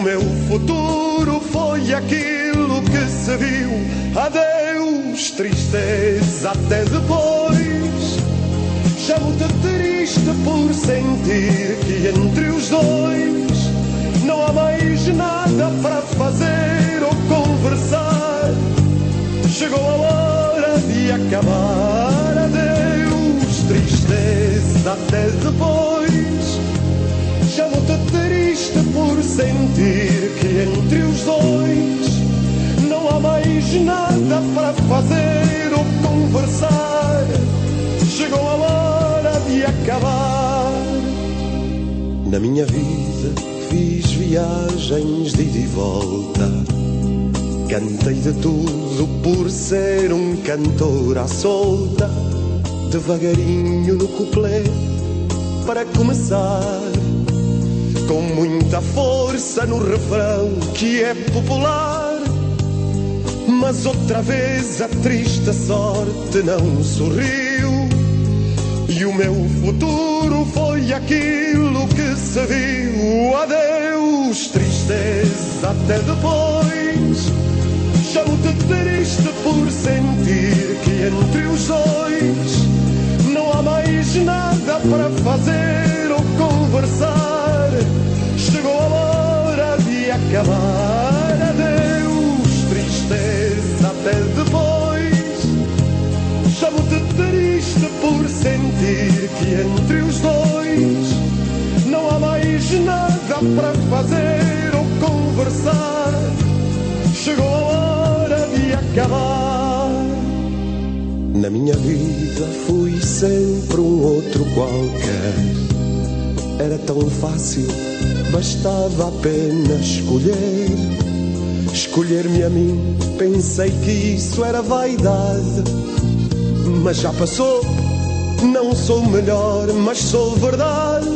futuro foi aquilo que se viu. Adeus, tristeza, até depois. Chamo-te triste por sentir que entre os dois não há mais nada para fazer ou conversar. Chegou a hora de acabar. Adeus, tristeza, até depois. Chamo-te triste por sentir que entre os dois não há mais nada para fazer ou conversar. Chegou a hora de acabar. Na minha vida fiz viagens de ida e volta. Cantei de tudo por ser um cantor à solta. Devagarinho no couplet para começar, com muita força no refrão que é popular. Mas outra vez a triste sorte não sorriu e o meu futuro foi aquilo que se viu. Adeus, tristeza, até depois. Chamo-te triste por sentir que entre os dois não há mais nada para fazer ou conversar. Chegou a hora de acabar. Adeus, tristeza, até depois. Chamo-te triste por sentir que entre os dois não há mais nada para fazer ou conversar. Chegou a hora de acabar. Na minha vida fui sempre um outro qualquer. Era tão fácil, bastava apenas escolher. Escolher-me a mim, pensei que isso era vaidade. Mas já passou, não sou melhor, mas sou verdade.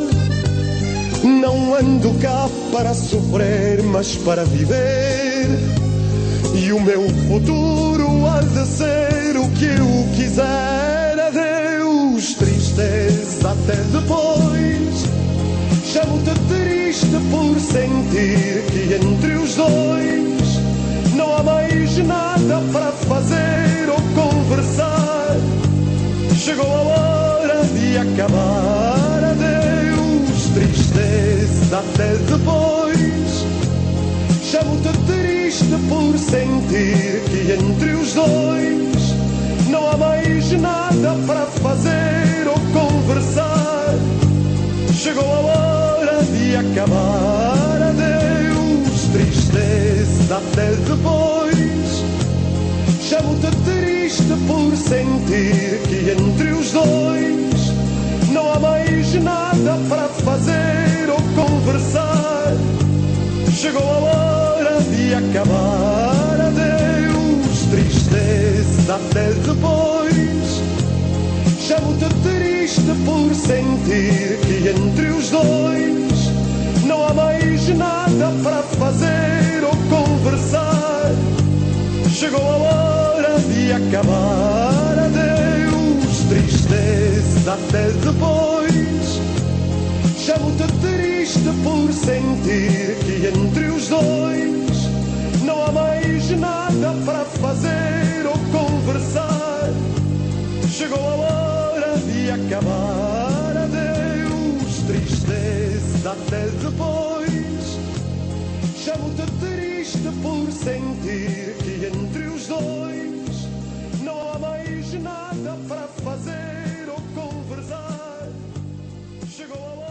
Não ando cá para sofrer, mas para viver. E o meu futuro há de ser o que eu quiser. Adeus, tristeza, até depois. Chamo-te triste por sentir que entre os dois não há mais nada para fazer ou conversar. Chegou a hora de acabar. Adeus, tristeza, até depois. Chamo-te triste por sentir que entre os dois não há mais nada para fazer ou conversar. Chegou a hora de acabar. Adeus, tristeza, até depois. Chamo-te triste por sentir que entre os dois não há mais nada para fazer ou conversar. Chegou a hora de acabar. Adeus, tristeza, até depois. Chamo-te triste por sentir que entre os dois não há mais nada para fazer ou conversar. Chegou a hora de acabar. Adeus, tristeza, até depois. Chamo-te triste por sentir que entre os dois não há mais nada para fazer ou conversar. Chegou a hora de acabar. Adeus, tristeza, até depois. Chamo-te triste por sentir que entre os dois não há mais nada para fazer ou conversar. Chegou a hora.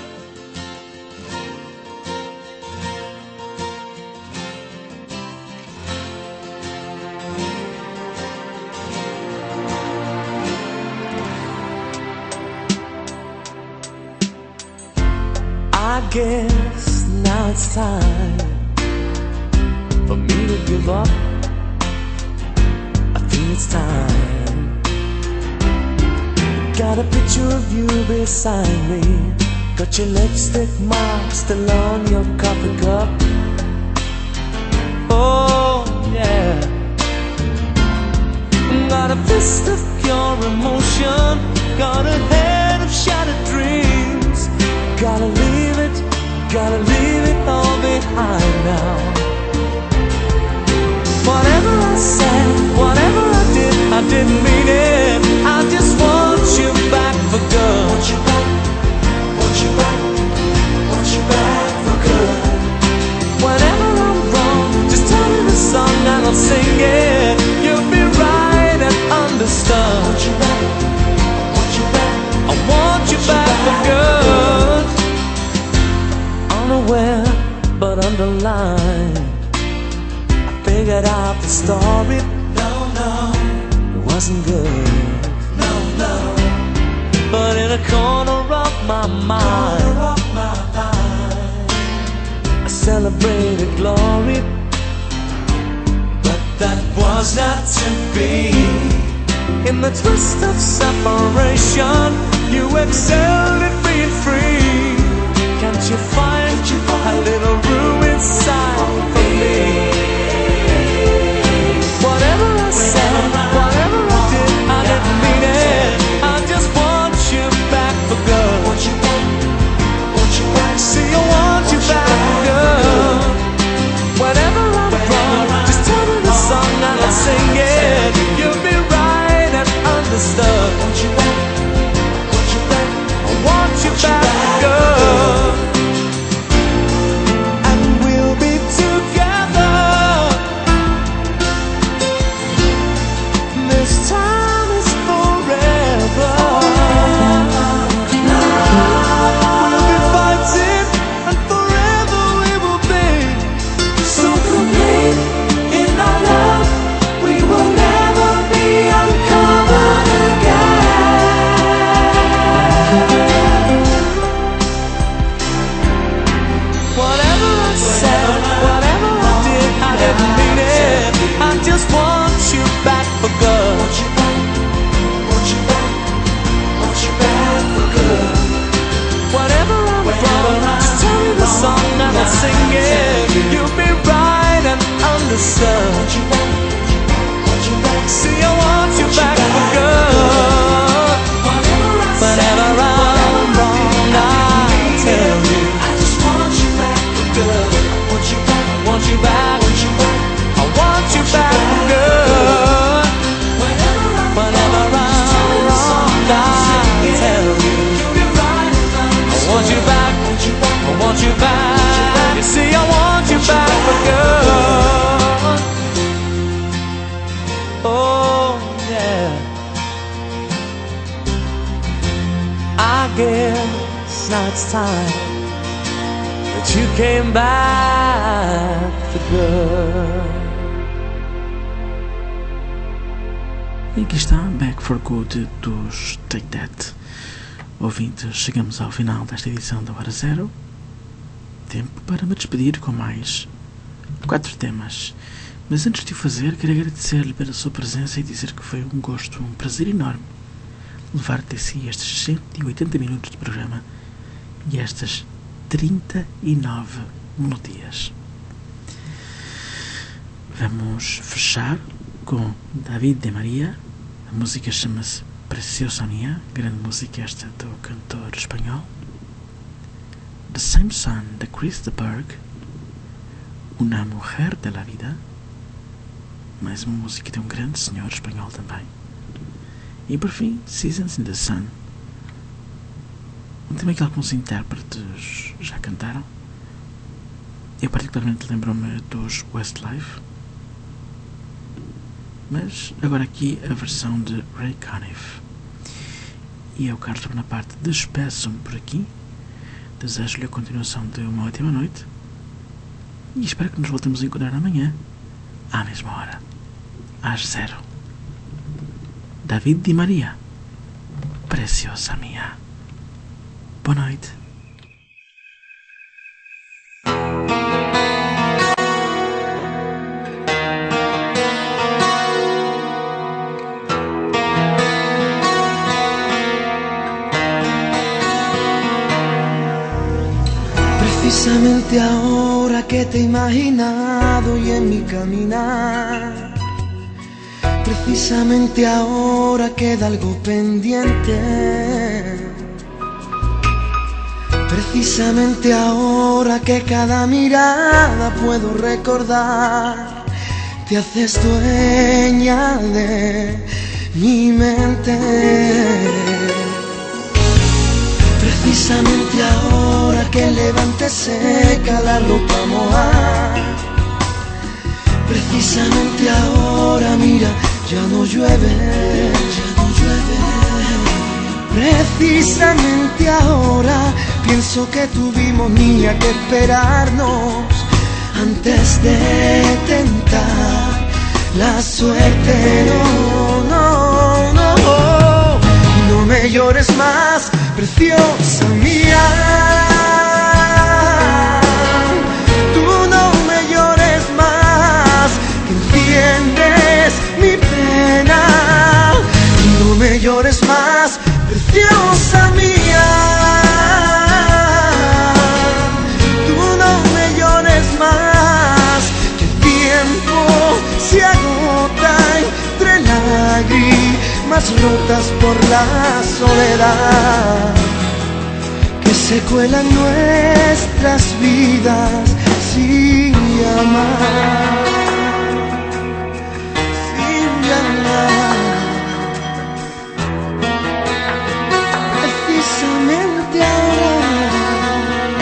I guess now it's time for me to give up. I think it's time. Got a picture of you beside me. Got your lipstick mark still on your coffee cup. Oh yeah. Got a fist of pure emotion. Got a head of shattered dreams. Gotta leave it, gotta leave it all behind now. line. I figured out the story. No, no, it wasn't good. No, no. But in a corner of my mind, of my mind, I celebrated glory. But that was not to be. In the twist of separation, you excelled at being free. Can't you find a little room inside for me? Whatever I said, whatever I did, I didn't mean it. I just want you back for good. Want you back, want you back. See, I want you back for good. Whenever I'm wrong, just tell me the song and I'll sing it. You'll be right and understood. Want you back, want you back. I want you back for good. And we'll be together. This time is forever. We'll be fighting and forever we will be. So complete in our love, we will never be uncovered again. Whatever I said, whatever I did, I didn't mean it. I just want you back for good. Want you back, want you back, want you back for good. Whatever I'm wrong, just tell me the song and I'll sing it. You'll be right and understood. Want you back, want you back. See, I want you back for good. Whenever I'm wrong, I'll tell you. I just want you back for good. Want you back, want you back, want you back. I want you back for good. Whenever I'm wrong, I'll tell you. I want you back, I want you back. You see, I want you back for good. Oh yeah. I guess now it's time that you came back for good. E aqui está Back for Good dos Take That. Ouvintes, chegamos ao final desta edição da Hora Zero. Tempo para me despedir com mais quatro temas. Mas antes de o fazer, quero agradecer-lhe pela sua presença e dizer que foi um gosto, um prazer enorme levar-te a si estes cento e oitenta minutos de programa e estas trinta e nove melodias. Vamos fechar com David de Maria. A música chama-se Preciosa Mía, grande música esta do cantor espanhol. The Same Son, de Chris de Burgh. Una Mujer de la Vida, mais uma música de um grande senhor espanhol também. E por fim, Seasons in the Sun, um tema que alguns intérpretes já cantaram. Eu particularmente lembro-me dos Westlife, mas agora aqui a versão de Ray Conniff. E eu quero tornar parte, despeço-me por aqui, desejo-lhe a continuação de uma ótima noite e espero que nos voltemos a encontrar amanhã à mesma hora, às zero. David de Maria, Preciosa Mía. Boa noite. Precisamente ahora que te he imaginado y en mi caminar, precisamente ahora queda algo pendiente, precisamente ahora que cada mirada puedo recordar, te haces dueña de mi mente. Precisamente ahora que el levante seca la ropa mojada, precisamente ahora, mira, ya no llueve, ya no llueve. Precisamente ahora pienso que tuvimos, niña, que esperarnos antes de tentar la suerte. No, no, no, no me llores más, preciosa mía. Tú no me llores más, que entiendes mi pena. No me llores más, preciosa mía. Tú no me llores más, que el tiempo se agota entre lágrimas rotas por la soledad, que se cuelan nuestras vidas sin llamar, sin llamar. Precisamente ahora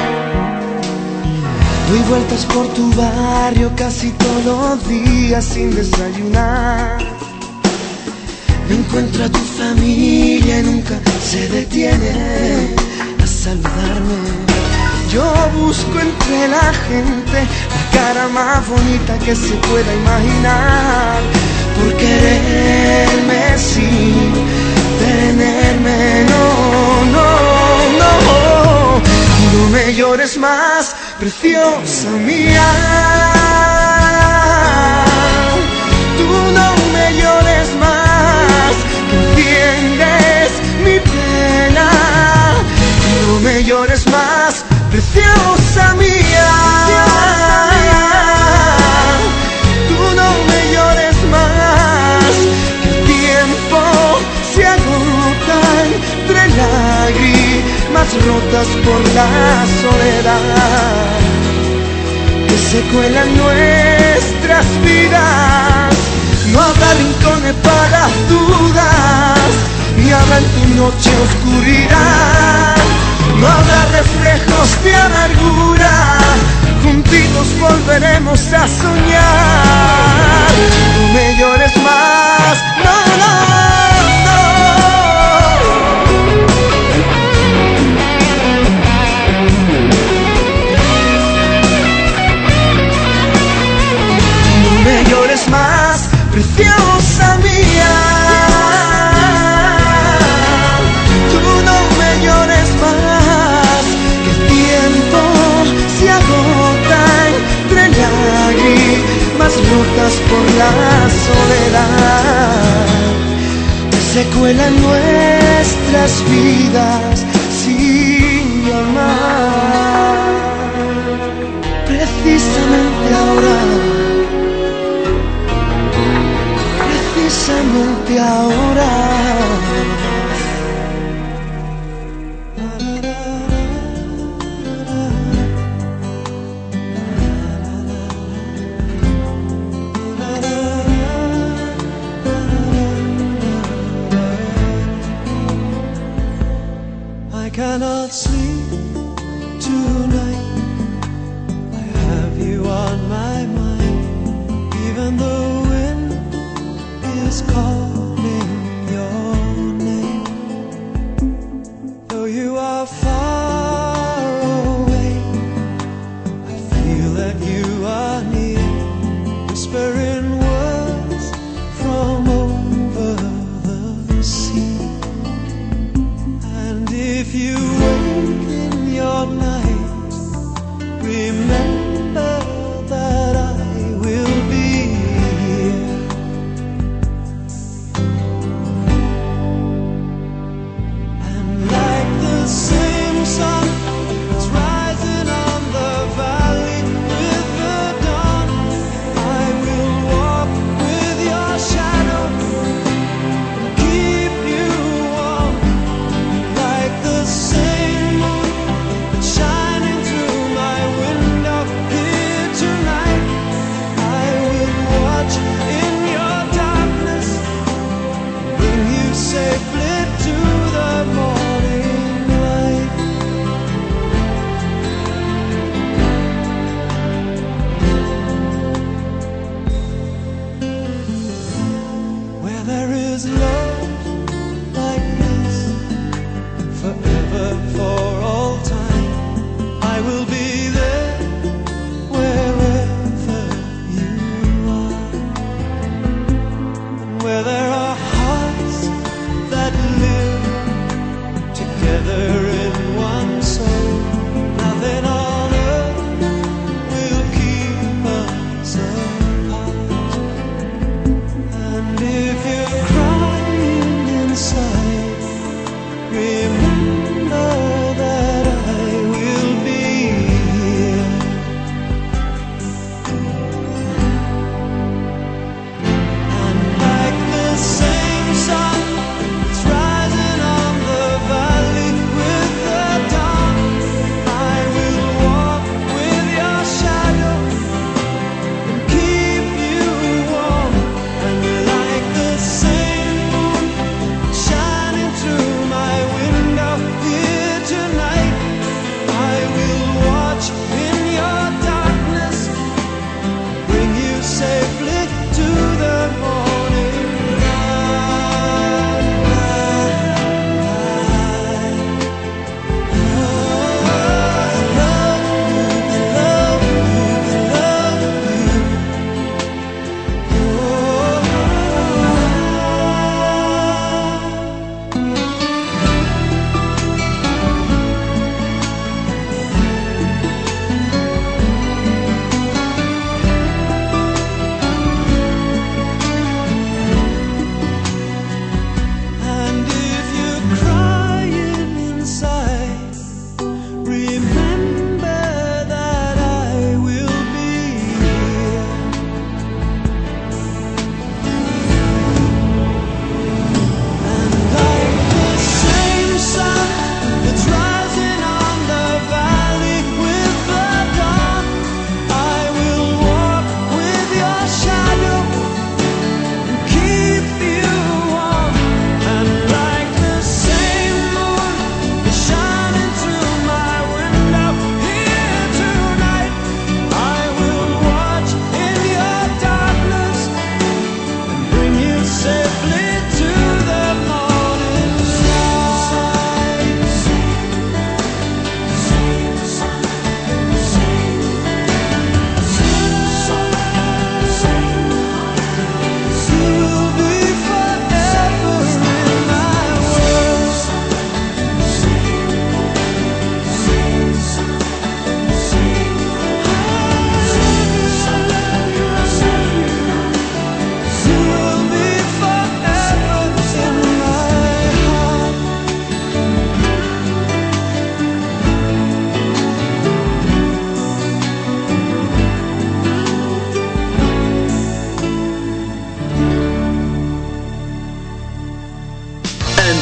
doy vueltas por tu barrio casi todos los días sin desayunar. No encuentro a tu familia y nunca se detiene a saludarme. Yo busco entre la gente la cara más bonita que se pueda imaginar, por quererme sin tenerme. No, no, no, no me llores más, preciosa mía. Tú no me llores más, que entiendes mi pena. No me llores más, preciosa mía. Tú no me llores más, que el tiempo se agota entre lágrimas rotas por la soledad, que se cuelan nuestras vidas. No habrá rincones para dudas, ni habrá en tu noche oscuridad. No habrá reflejos de amargura, juntitos volveremos a soñar. No me llores más, no, no. No me llores más, preciosa mía. Tú no me llores más, que el tiempo se agota entre lágrimas rotas por la soledad, que se cuelan nuestras vidas sin llamar. Precisamente ahora, precisamente ahora. I cannot sleep tonight, I have you on my mind, even the wind is calling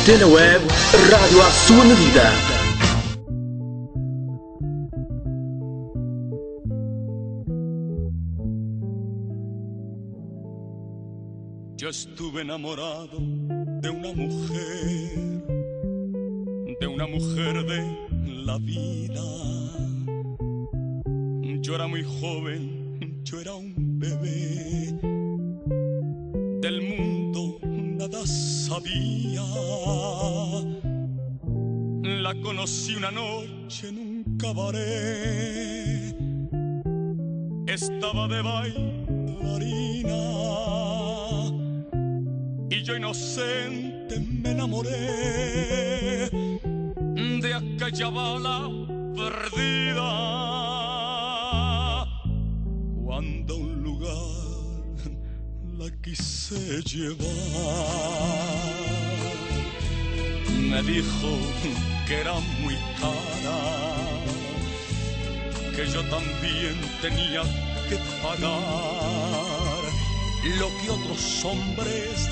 Antena Web, rádio à sua medida. Yo estuve enamorado de una mujer, de una mujer de la vida. Yo era muy joven, yo era un bebé, del mundo nada sabía. La conocí una noche en un cabaret, estaba de bailarina y yo inocente me enamoré de aquella bala perdida. Cuando a un lugar la quise llevar, me dijo que era muy cara, que yo también tenía que pagar lo que otros hombres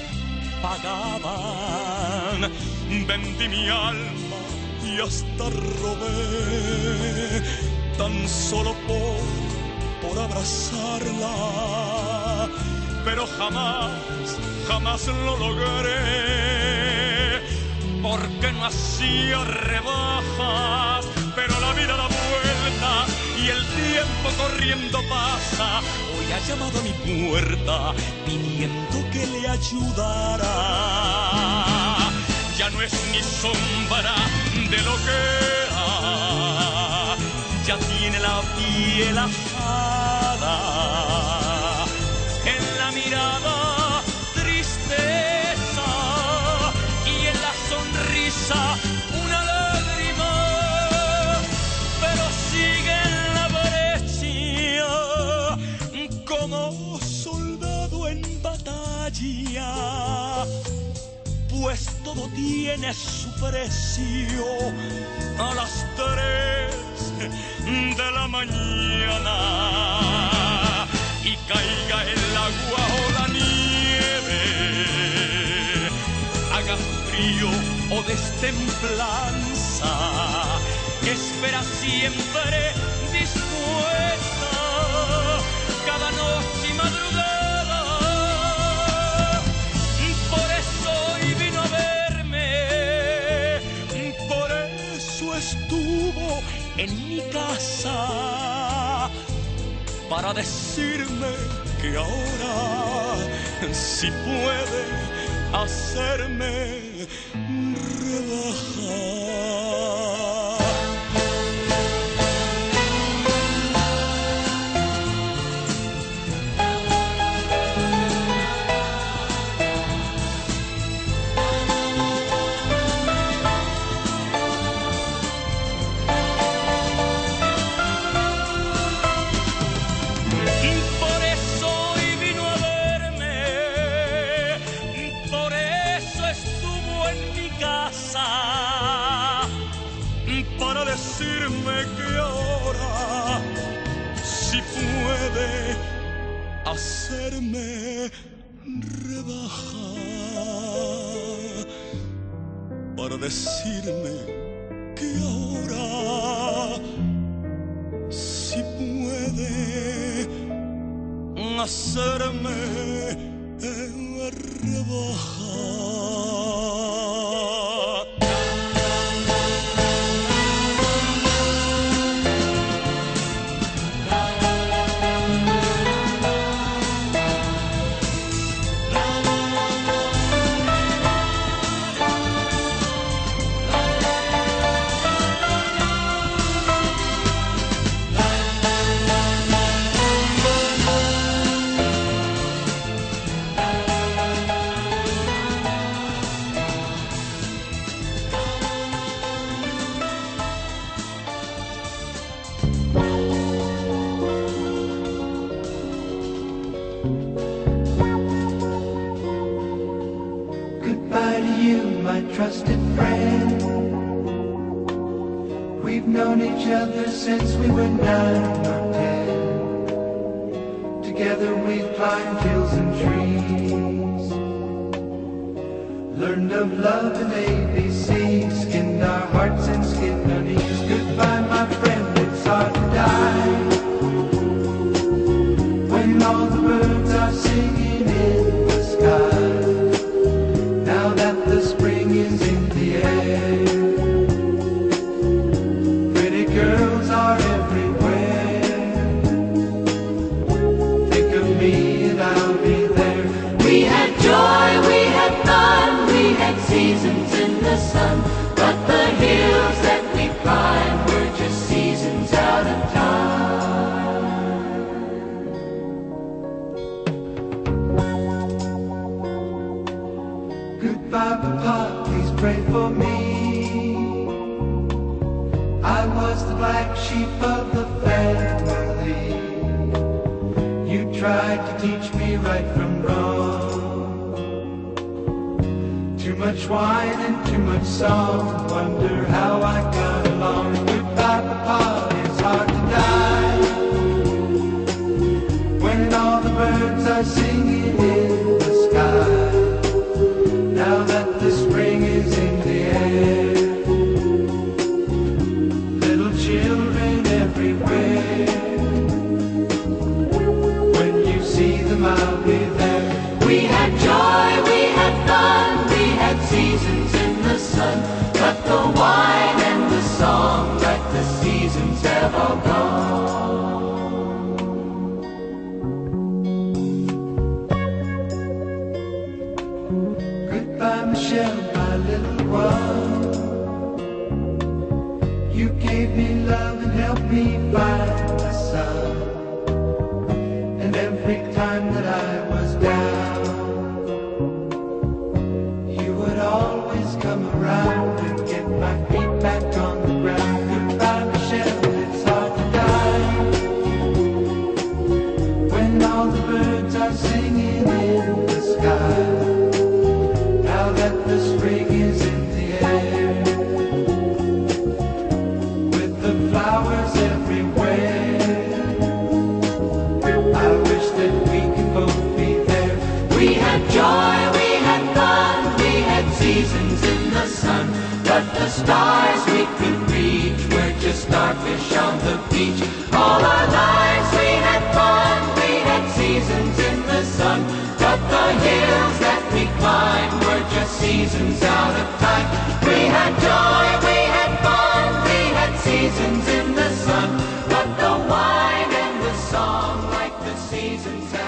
pagaban. Vendí mi alma y hasta robé, tan solo por, por abrazarla, pero jamás, jamás lo logré, porque no hacía rebajas. Pero la vida da vuelta y el tiempo corriendo pasa. Hoy ha llamado a mi puerta pidiendo que le ayudara. Ya no es ni sombra de lo que era, ya tiene la piel ajada, en la mirada tristeza y en la sonrisa una lágrima, pero sigue en la brecha como soldado en batalla, pues todo tiene su precio. A las tres de la mañana y caiga el agua o la nieve, haga frío o destemplanza, espera siempre dispuesta cada noche y madrugada. Por eso hoy vino a verme, por eso estuvo en mi casa, para decirme que ahora sí puede hacerme rebajar. Decirme que ahora sí puede hacerme rebajar, para decirme que ahora sí puede hacerme rebajar. Trusted friend, we've known each other since we were nine or ten. Together we've climbed hills and trees, Learned of love and A B C, skinned our hearts and skinned our knees. Goodbye, my friend, it's hard to die when all the birds are singing in the sky. Now that the spring is in the air, pretty girls are everywhere. Think of me and I'll be there. We had joy, we had fun, we had seasons in the sun, but the hills that we climbed were just seasons out of time. Goodbye, Papa, please pray for me. I was the black sheep of the family. You tried to teach me right from wrong. Too much wine and too much song, wonder how I got along. Goodbye, Papa, it's hard to die when all the birds are singing in the sky. Now that the spring is in the air, little children everywhere. When you see them, I'll be there. We had joy, we had fun, we had seasons in the sun, but the wine and the song, like the seasons, have all gone. Goodbye, Michelle, my little one. You gave me love and helped me find the sun. And every time that I was down, you would always come around and get my feet back on the ground. Goodbye, Michelle, it's hard to die when all the birds are singing in the sky. Now that the spring is in the air, with the flowers everywhere, I wish that we could both be there. We had joy, we had fun, we had seasons in the sun, but the stars we could reach were just starfish on the beach. All our lives we had fun, we had seasons in the sun, but the hills that we climbed were just seasons out of time. We had joy, we had fun, we had seasons in the sun, but the wine and the song, like the seasons